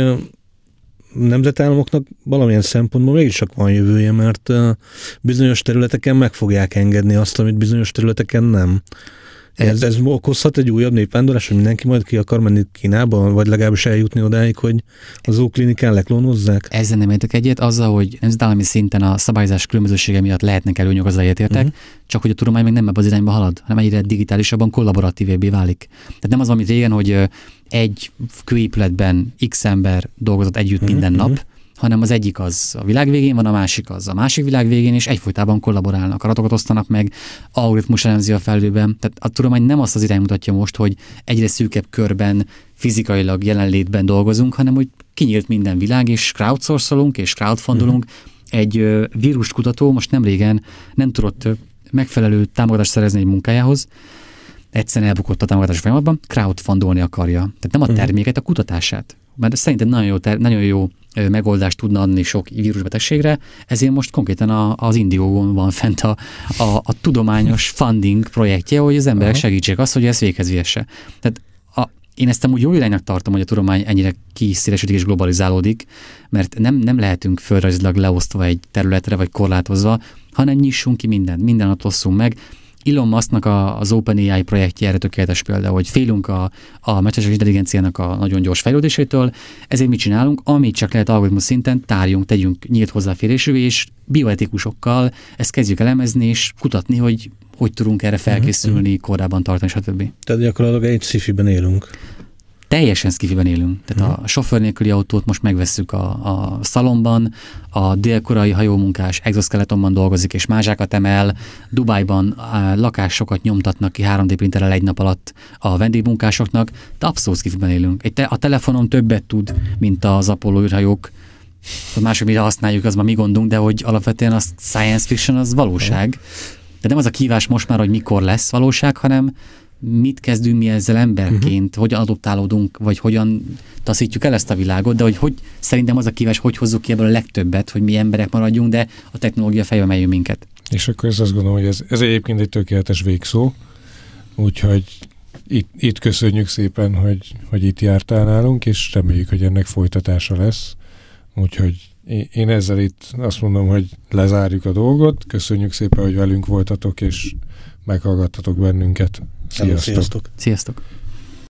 nemzetállamoknak valamilyen szempontból mégis csak van jövője, mert bizonyos területeken meg fogják engedni azt, amit bizonyos területeken nem. Ez, ez okozhat egy újabb népvándorlás, hogy mindenki majd ki akar menni Kínába, vagy legalábbis eljutni odáig, hogy az óklinikán leklónozzák? Ezzel nem értek egyet, azzal, hogy nemzetállami szinten a szabályozás különbözősége miatt lehetnek előnyök, azzal egyetértek, uh-huh. csak hogy a tudomány meg nem ebbe az irányba halad, hanem egyre digitálisabban, kollaboratívébbé válik. Tehát nem az, amit régen, hogy egy kőépületben x ember dolgozott együtt uh-huh. minden nap, hanem az egyik az a világ végén van, a másik az a másik világ végén, és egyfolytában kollaborálnak, adatokat osztanak meg, algoritmus elemzi a felhőben. Tehát a tudomány nem azt az irány mutatja most, hogy egyre szűkebb körben, fizikailag jelenlétben dolgozunk, hanem hogy kinyílt minden világ, és crowdsourcolunk, és crowdfundolunk. Uh-huh. Egy uh, víruskutató most nem régen nem tudott uh, megfelelő támogatást szerezni egy munkájához, egyszerűen elbukott a támogatási folyamatban, crowdfundolni akarja. Tehát nem a terméket, a kutatását. Mert szerintem nagyon jó, ter- nagyon jó megoldást tudna adni sok vírusbetegségre, ezért most konkrétan a, az Indiógon van fent a, a, a tudományos funding projektje, hogy az emberek Aha. segítsék azt, hogy ez véghez vihesse. Tehát a, én ezt amúgy jó iránynak tartom, hogy a tudomány ennyire kiszélesítik és globalizálódik, mert nem, nem lehetünk földrajzilag leosztva egy területre, vagy korlátozva, hanem nyissunk ki mindent, minden nap osszunk meg. Elon Musknak a, az OpenAI projektje erre tökéletes példa, hogy félünk a, a mesterséges intelligenciának a nagyon gyors fejlődésétől, ezért mit csinálunk, amit csak lehet algoritmus szinten, tárjunk, tegyünk nyílt hozzáférésűvé, és bioetikusokkal ezt kezdjük elemezni, és kutatni, hogy hogy tudunk erre felkészülni, uh-huh. korábban tartani, stb. Tehát gyakorlatilag egy sci-fiben élünk. Teljesen sci-fiben élünk. Tehát uh-huh. a sofőr nélküli autót most megvesszük a, a szalomban, a dél-koreai hajómunkás exoskeletonban dolgozik és mázsákat emel, Dubájban a lakásokat nyomtatnak ki három dé printerrel egy nap alatt a vendégmunkásoknak, de abszolút sci-fiben élünk. Egy te, a telefonon többet tud, mint az Apollo űrhajók. Máshogy mire használjuk, az már mi gondunk, de hogy alapvetően a science fiction az valóság. Uh-huh. De nem az a kívás most már, hogy mikor lesz valóság, hanem mit kezdünk mi ezzel emberként, uh-huh. hogyan adoptálódunk, vagy hogyan taszítjuk el ezt a világot, de hogy, hogy szerintem az a kívás, hogy hozzuk ki ebből a legtöbbet, hogy mi emberek maradjunk, de a technológia fejbe emeljünk minket. És akkor ezt azt gondolom, hogy ez, ez egyébként egy tökéletes végszó, úgyhogy itt, itt köszönjük szépen, hogy, hogy itt jártál nálunk, és reméljük, hogy ennek folytatása lesz. Úgyhogy én ezzel itt azt mondom, hogy lezárjuk a dolgot. Köszönjük szépen, hogy velünk voltatok, és meghallgattatok bennünket. Sziasztok! Sziasztok! Sziasztok.